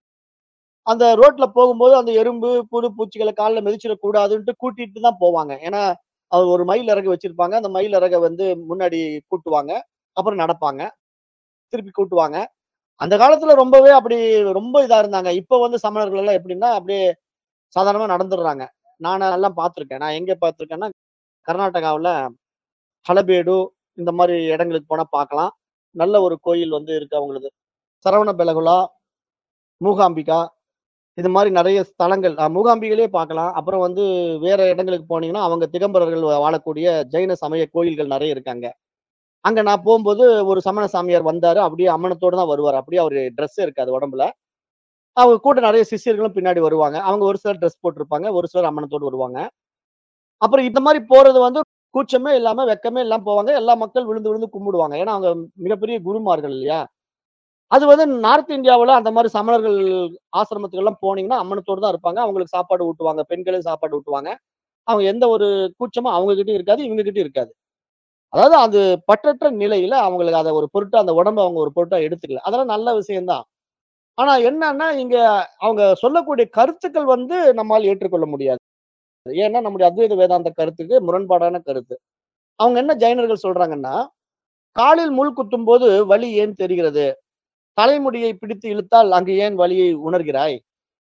அந்த ரோட்ல போகும்போது அந்த எறும்பு, புழு, பூச்சிகள கால்ல மிதிச்சிடக் கூடாதுன்ட்டு கூட்டிட்டு தான் போவாங்க. ஏன்னா, அது ஒரு மயில் இறகு வச்சிருப்பாங்க. அந்த மயில் இறக வந்து முன்னாடி கூட்டுவாங்க. அப்புறம் நடப்பாங்க. திருப்பி கூட்டுவாங்க. அந்த காலத்துல ரொம்பவே அப்படி ரொம்ப இதா இருந்தாங்க. இப்ப வந்து சமணர்கள் எல்லாம் எப்படின்னா, அப்படியே சாதாரணமா நடந்துடுறாங்க. நான் எல்லாம் பார்த்துருக்கேன். நான் எங்க பார்த்துருக்கேன்னா, கர்நாடகாவுல ஹளபேடு இந்த மாரி இடங்களுக்கு போனா பார்க்கலாம். நல்ல ஒரு கோயில் வந்து இருக்கு அவங்களது. சரவண பெலகுளா, மூகாம்பிகா இது மாரி நெறைய ஸ்தலங்கள் அ மூகாம்பிகையிலேயே பார்க்கலாம். அப்புறம் வந்து வேற இடங்களுக்கு போனீங்கன்னா, அவங்க திகம்பரர்கள் வாழக்கூடிய ஜெயின சமய கோயில்கள் நெறைய இருக்கு அங்க. அங்க நான் போம்போது ஒரு சமண சாமியார் வந்தாரு. அப்படியே அம்மணத்தோட தான் வருவாரு. அப்படியே அவரு ட்ரெஸ்ஸே இருக்காது உடம்புல. அவங்க கூட நெறைய சிஷ்யர்களும் பின்னாடி வருவாங்க. அவங்க ஒரு சிலர் ட்ரெஸ் போட்டிருப்பாங்க. ஒரு சிலர் அம்மணத்தோடு வருவாங்க. அப்புறம் இந்த மாரி போறது வந்து கூச்சமே இல்லாம, வெட்கமே இல்லாம போவாங்க. எல்லா மக்கள் விழுந்து விழுந்து கும்பிடுவாங்க. ஏன்னா, அவங்க மிகப்பெரிய குருமார்கள் இல்லையா? அது வந்து நார்த் இந்தியாவுல அந்த மாரி சமணர்கள் ஆசிரமத்துக்கெல்லாம் போனீங்கன்னா, அம்மனத்தோடு தான் இருப்பாங்க. அவங்களுக்கு சாப்பாடு ஊட்டுவாங்க. பெண்களே சாப்பாடு ஊட்டுவாங்க. அவங்க எந்த ஒரு கூச்சமும் அவங்க கிட்டயும் இருக்காது, இவங்க கிட்டயும் இருக்காது. அதாவது அது பற்றற்ற நிலையில அவங்களுக்கு அத ஒரு பொருட்டா அந்த உடம்ப அவங்க ஒரு பொருட்டா எடுத்துக்கல. அதெல்லாம் நல்ல விஷயம் தான். ஆனா என்னன்னா, இங்க அவங்க சொல்லக்கூடிய கருத்துக்கள் வந்து நம்மால் ஏற்றுக்கொள்ள முடியாது. ஏன்னா, நம்முடைய அத்வைத வேதாந்த கருத்துக்கு முரண்பாடான கருத்து. அவங்க என்ன ஜைனர்கள் சொல்றாங்கன்னா, "காலில் முள் குத்தும்போது வலி ஏன் தெரிகிறது? தலைமுடியை பிடித்து இழுத்தால் அங்கு ஏன் வலியை உணர்கிறாய்?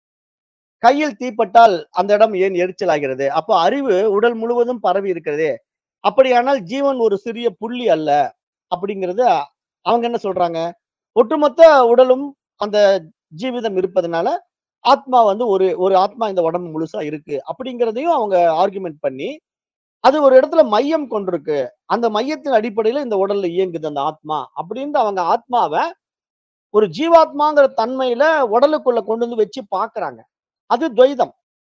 கையில் தீப்பட்டால் அந்த இடம் ஏன் எரிச்சலாகிறது? அப்போ அறிவு உடல் முழுவதும் பரவி இருக்கிறதே. அப்படியானால் ஜீவன் ஒரு சிறிய புள்ளி அல்ல." அப்படிங்கிறது அவங்க என்ன சொல்றாங்க? ஒட்டுமொத்த உடலும் அந்த ஜீவிதம் இருப்பதனால, ஆத்மா வந்து ஒரு ஒரு ஆத்மா இந்த உடம்பு முழுசா இருக்கு. அப்படிங்கிறதையும் அவங்க ஆர்குமென்ட் பண்ணி, அது ஒரு இடத்துல மையம் கொண்டிருக்கு. அந்த மையத்தின் அடிப்படையில இந்த உடல்ல இயங்குது அந்த ஆத்மா. அப்படின்ட்டு அவங்க ஆத்மாவ ஒரு ஜீவாத்மாங்கிற தன்மையில உடலுக்குள்ள கொண்டு வந்து வச்சு பார்க்குறாங்க. அது துவைதம்.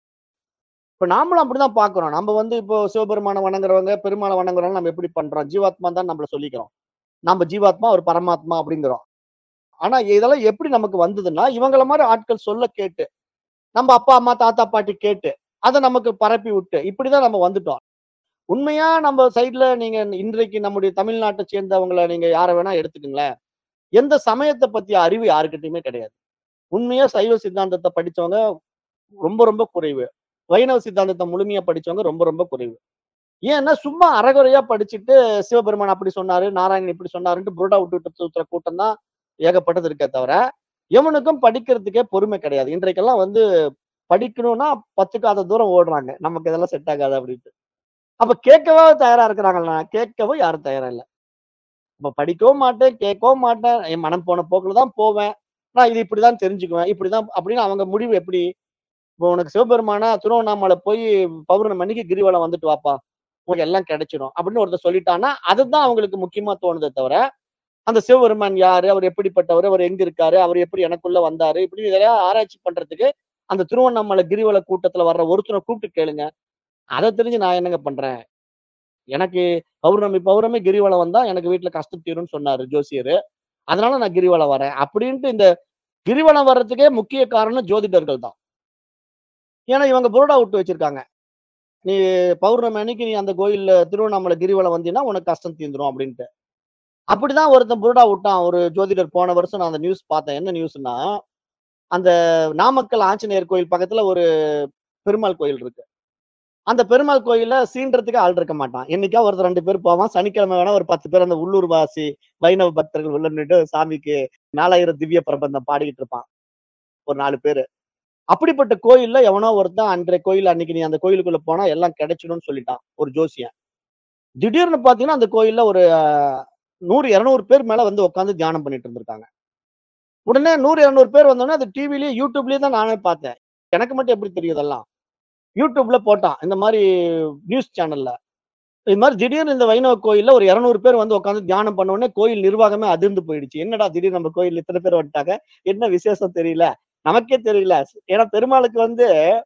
இப்ப நாமளும் அப்படிதான் பார்க்கிறோம். நம்ம வந்து இப்போ சிவபெருமான வணங்குறவங்க, பெருமாள வணங்குறவங்க நம்ம எப்படி பண்றோம்? ஜீவாத்மா தான் நம்மள சொல்லிக்கிறோம். நம்ம ஜீவாத்மா, ஒரு பரமாத்மா அப்படிங்கிறோம். ஆனா இதெல்லாம் எப்படி நமக்கு வந்ததுன்னா, இவங்கள மாரி ஆட்கள் சொல்ல கேட்டு, நம்ம அப்பா, அம்மா, தாத்தா, பாட்டி கேட்டு, அத நமக்கு பரப்பி விட்டு, இப்படிதான் நம்ம வந்துட்டோம். உண்மையா நம்ம சைடுல நீங்க இன்றைக்கு நம்முடைய தமிழ்நாட்ட சேர்ந்தவங்கள நீங்க யார வேணா எடுத்துக்கங்களேன். எந்த சமயத்த பத்திய அறிவு யார்கிட்டயுமே கிடையாது. உண்மையா சைவ சித்தாந்தத்த படிச்சவங்க ரொம்ப ரொம்ப குறைவு. வைணவ சித்தாந்தத்த முழுமையா படிச்சவங்க ரொம்ப ரொம்ப குறைவு. ஏன்னா சும்மா அரைகுறையா படிச்சுட்டு சிவபெருமான் அப்படி சொன்னாரு, நாராயணன் இப்படி சொன்னாருன்ட்டு புருடா விட்டுட்டு சுத்துற கூட்டம் தான் ஏகப்பட்டது இருக்கே தவிர, எவனுக்கும் படிக்கிறதுக்கே பொறுமை கிடையாது. இன்றைக்கெல்லாம் வந்து படிக்கணும்னா பத்து காத தூரம் ஓடுறாங்க. நமக்கு இதெல்லாம் செட் ஆகாது அப்படின்ட்டு. அப்ப கேட்கவா தயாரா இருக்கிறாங்களா? கேட்கவும் யாரும் தயாரா இல்ல. அப்ப படிக்கவும் மாட்டேன், கேட்கவும் மாட்டேன். என் மனம் போன போக்குல தான் போவேன். நான் இது இப்படிதான் தெரிஞ்சுக்குவேன். இப்படிதான் அப்படின்னு அவங்க முடிவு எப்படி? இப்போ உனக்கு சிவபெருமானா திருவண்ணாமலை போய் பௌர்ணமி அன்னைக்கு கிரிவலம் வந்துட்டு வாப்பா. உனக்கு எல்லாம் கிடைச்சிடும். அப்படின்னு ஒருத்தர் சொல்லிட்டான்னா, அதுதான் அவங்களுக்கு முக்கியமா தோணுதே தவிர, அந்த சிவபெருமான் யாரு? அவர் எப்படிப்பட்டவரு? அவர் எங்க இருக்காரு? அவர் எப்படி எனக்குள்ள வந்தாரு? இப்படி இதெல்லாம் ஆராய்ச்சி பண்றதுக்கு, அந்த திருவண்ணாமலை கிரிவல கூட்டத்துல வர்ற ஒருத்தர கூப்பிட்டு கேளுங்க. அத தெரிஞ்சு நான் என்னங்க பண்றேன்? எனக்கு பௌர்ணமி பௌர்ணமி கிரிவலம் வந்தா எனக்கு வீட்ல கஷ்டம் தீரும்னு சொன்னாரு ஜோசியரு. அதனால நான் கிரிவலம் வரேன். அப்படின்ட்டு இந்த கிரிவலம் வர்றதுக்கே முக்கிய காரணம் ஜோதிடர்கள் தான். ஏன்னா இவங்க புருடா விட்டு வச்சிருக்காங்க. நீ பௌர்ணமி அன்னைக்கு நீ அந்த கோயில்ல திருவண்ணாமலை கிரிவலம் வந்தீன்னா, உனக்கு கஷ்டம் தீந்துரும் அப்டின்ட்டு. அப்படிதான் ஒருத்தன் புருடா வுட்டான். ஒரு ஜோதிடர் போன வருஷம் நான் அந்த நியூஸ் பார்த்தேன். என்ன நியூஸ்ன்னா, அந்த நாமக்கல் ஆஞ்சநேயர் கோயில் பக்கத்துல ஒரு பெருமாள் கோயில் இருக்கு. அந்த பெருமாள் கோயில்ல சீன்றதுக்கு ஆள் இருக்க மாட்டான். என்னைக்கா ஒருத்தன் ரெண்டு பேர் போவான். சனிக்கிழமை வேணா ஒரு பத்து பேர் அந்த உள்ளூர் வாசி வைணவ பக்தர்கள் உள்ள நின்னுட்டு சாமிக்கு நாலாயிரம் திவ்ய பிரபந்தம் பாடிக்கிட்டு இருப்பான். ஒரு நாலு பேரு. அப்படிப்பட்ட கோயில்ல எவனோ ஒருத்தன் அன்றைய கோயில் அன்னைக்கு நீ அந்த கோயிலுக்குள்ள போனா எல்லாம் கிடைச்சிடும்னு சொல்லிட்டான். ஒரு ஜோசியன். திடீர்னு பார்த்தீங்கன்னா, அந்த கோயில்ல ஒரு நூறு, இருநூறு பேர் மேல வந்து உட்கார்ந்து தியானம் பண்ணிட்டு இருந்திருக்காங்க. உடனே நூறு, இருநூறு பேர் வந்தோனே அது டிவிலயே, YouTubeலயே தான் நானே பார்த்தேன். எனக்கு மட்டும் எப்படி தெரியும் இதெல்லாம்? YouTubeல போட்டான். இந்த மாரி நியூஸ் சேனல்ல. இது மாரி திடீர்னு இந்த வைணவ கோயில்ல ஒரு இருநூறு பேர் வந்து உட்கார்ந்து தியானம் பண்ண உடனே கோயில் நிர்வாகமே அதிர்ந்து போயிடுச்சு. என்னடா திடீர்னு நம்ம கோயில்ல இத்தன பேர் வந்துட்டாங்க. என்ன விசேஷம் தெரியல. நமக்கே தெரியல. ஏன்னா பெருமாளுக்கு வந்து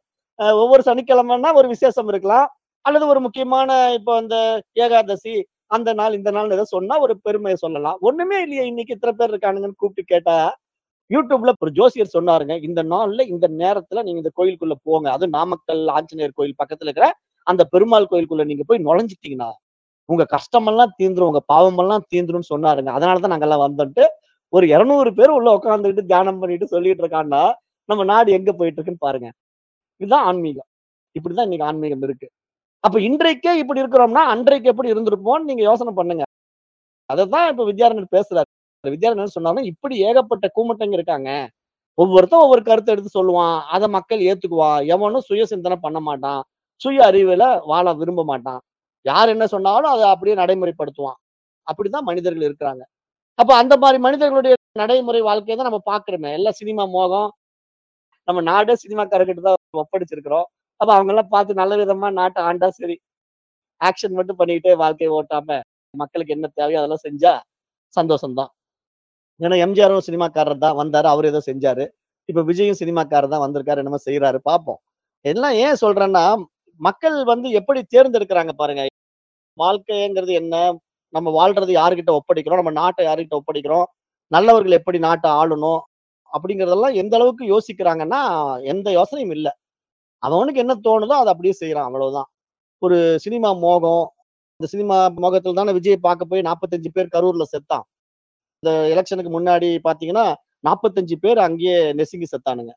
அ ஒவ்வொரு சனிக்கிழமைன்னா ஒரு விசேஷம் இருக்கலாம். அல்லது ஒரு முக்கியமான இப்போ இந்த ஏகாதசி அந்த நாள், இந்த நாள்னு ஏதோ சொன்னா ஒரு பெருமைய சொல்லலாம். ஒண்ணுமே இல்லையே இன்னைக்கு இத்தன பேர் இருக்கானுங்கன்னு கூப்பிட்டு கேட்டா, YouTubeல ஒரு ஜோசியர் சொன்னாருங்க. இந்த நாள்ல, இந்த நேரத்துல நீங்க இந்த கோயிலுக்குள்ள போங்க. அதுவும் நாமக்கல் ஆஞ்சநேயர் கோயில் பக்கத்துல இருக்கிற அந்த பெருமாள் கோயிலுக்குள்ள நீங்க போய் நுழைஞ்சிட்டீங்கன்னா, உங்க கஷ்டமெல்லாம் தீந்துரும். உங்க பாவமெல்லாம் தீந்துரும்னு சொன்னாருங்க. அதனால தான் நாங்கெல்லாம் வந்தோன்ட்டு, ஒரு இருநூறு பேர் உள்ள உட்கார்ந்துகிட்டு தியானம் பண்ணிட்டு சொல்லிட்டு இருக்கான்னா, நம்ம நாடு எங்க போயிட்டு இருக்குன்னு பாருங்க. இதுதான் ஆன்மீகம். இப்படிதான் இன்னைக்கு ஆன்மீகம் இருக்கு. அப்ப இன்றைக்கே இப்படி இருக்கிறோம்னா, அன்றைக்கு எப்படி இருந்திருப்போம்ன்னு நீங்க யோசனை பண்ணுங்க. அதத்தான் இப்ப வித்யாரண்யர் பேசுறாரு. வித்யாரண்யர் என்ன சொன்னாருன்னா, இப்படி ஏகப்பட்ட கூமட்டங்க இருக்காங்க. ஒவ்வொருத்தன் ஒவ்வொரு கருத்த எடுத்து சொல்லுவான். அத மக்கள் ஏத்துக்குவான். எவனும் சுய சிந்தனை பண்ண மாட்டான். சுய அறிவுல வாழ விரும்ப மாட்டான். யார் என்ன சொன்னாலும் அத அப்படியே நடைமுறைப்படுத்துவான். அப்படிதான் மனிதர்கள் இருக்கிறாங்க. அப்ப அந்த மாரி மனிதர்களுடைய நடைமுறை வாழ்க்கைய தான் நம்ம பார்க்கிறோமே. எல்லாம் சினிமா மோகம். நம்ம நாடே சினிமாக்காரர்கிட்ட தான் ஒப்படைச்சிருக்கிறோம். அப்ப அவங்கலாம் பார்த்து நல்ல விதமா நாட்ட ஆண்டா சரி. ஆக்ஷன் மட்டும் பண்ணிக்கிட்டே வாழ்க்கைய ஓட்டாம, மக்களுக்கு என்ன தேவையோ அதெல்லாம் செஞ்சா சந்தோஷம் தான். ஏன்னா எம்ஜிஆரும் சினிமாக்காரர் தான். வந்தாரு. அவரு ஏதோ செஞ்சாரு. இப்ப விஜயும் சினிமாக்காரர் தான் வந்திருக்காரு. என்னமோ செய்றாரு. பார்ப்போம். எல்லாம் ஏன் சொல்றேன்னா, மக்கள் வந்து எப்படி தேர்ந்தெடுக்கிறாங்க பாருங்க. வாழ்க்கைங்கிறது என்ன? நம்ம வாழ்றது யார்கிட்ட ஒப்படைக்கிறோம்? நம்ம நாட்ட யார்கிட்ட ஒப்படைக்கிறோம்? நல்லவர்கள் எப்படி நாட்ட ஆளணும்? அப்படிங்கிறதெல்லாம் எந்த அளவுக்கு யோசிக்கிறாங்கன்னா, எந்த யோசனையும் இல்ல. அவனுக்கு என்ன தோணுதோ அத அப்படியே செய்றான். அவ்வளவுதான். ஒரு சினிமா மோகம். இந்த சினிமா மோகத்துல தானே விஜய பார்க்க போய் நாற்பத்தி ஐந்து பேர் கரூர்ல செத்தான். இந்த எலக்ஷனுக்கு முன்னாடி பார்த்தீங்கன்னா, நாற்பத்தி ஐந்து பேர் அங்கேயே நெசுங்கி செத்தானுங்க.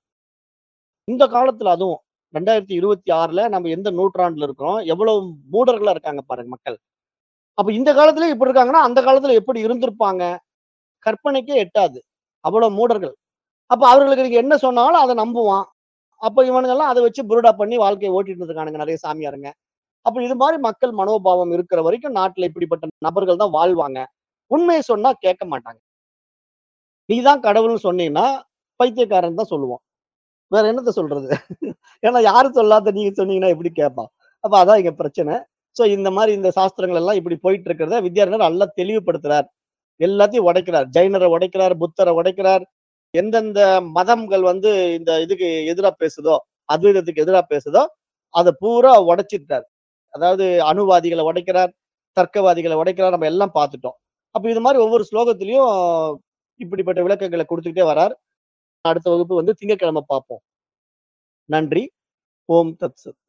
இந்த காலத்துல அதுவும் இரண்டாயிரத்து இருபத்தி ஆறுல நம்ம எந்த நூற்றாண்டுல இருக்கிறோம்? எவ்வளவு மூடர்களா இருக்காங்க பாருங்க மக்கள். அப்ப இந்த காலத்திலேயே இப்படி இருக்காங்கன்னா, அந்த காலத்துல எப்படி இருந்திருப்பாங்க? கற்பனைக்கே எட்டாது. அவ்வளவு மூடர்கள். அப்ப அவர்களுக்கு நீங்க என்ன சொன்னாலும் அத நம்புவான். அப்ப இவனுங்கலாம் அத வச்சு புருடா பண்ணி வாழ்க்கைய ஓட்டிட்டு இருக்கானுங்க நெறைய சாமியாருங்க. அப்ப இது மாரி மக்கள் மனோபாவம் இருக்கிற வரைக்கும் நாட்டுல இப்படிப்பட்ட நபர்கள் தான் வாழ்வாங்க. உண்மைய சொன்னா கேட்க மாட்டாங்க. நீ தான் கடவுள்னு சொன்னீன்னா, பைத்தியக்காரன் தான் சொல்லுவோம். வேற என்னத்த சொல்றது? ஏன்னா யாரும் சொல்லாத நீங்க சொன்னீங்கன்னா எப்படி கேட்பான்? அப்ப அதான் இங்க பிரச்சனை. சோ இந்த மாரி இந்த சாஸ்திரங்கள் எல்லாம் இப்படி போயிட்டு இருக்கிறத வித்யாரண்யர் நல்லா தெளிவுபடுத்துறார். எல்லாத்தையும் உடைக்கிறார். ஜைனர உடைக்கிறார், புத்தர உடைக்கிறார். எந்தெந்த மதம்கள் வந்து இந்த இதுக்கு எதிரா பேசுதோ, அத்வைதத்துக்கு எதிரா பேசுதோ, அத பூரா உடைச்சிட்டார். அதாவது அணுவாதிகள உடைக்கிறார், தர்க்கவாதிகள உடைக்கிறார். நம்ம எல்லாம் பார்த்துட்டோம். அப்ப இது மாரி ஒவ்வொரு ஸ்லோகத்திலயும் இப்படிப்பட்ட விளக்கங்கள குடுத்துக்கிட்டே வரார். அடுத்த வகுப்பு வந்து திங்கட்கிழமை பார்ப்போம். நன்றி. ஓம் தத் சத்.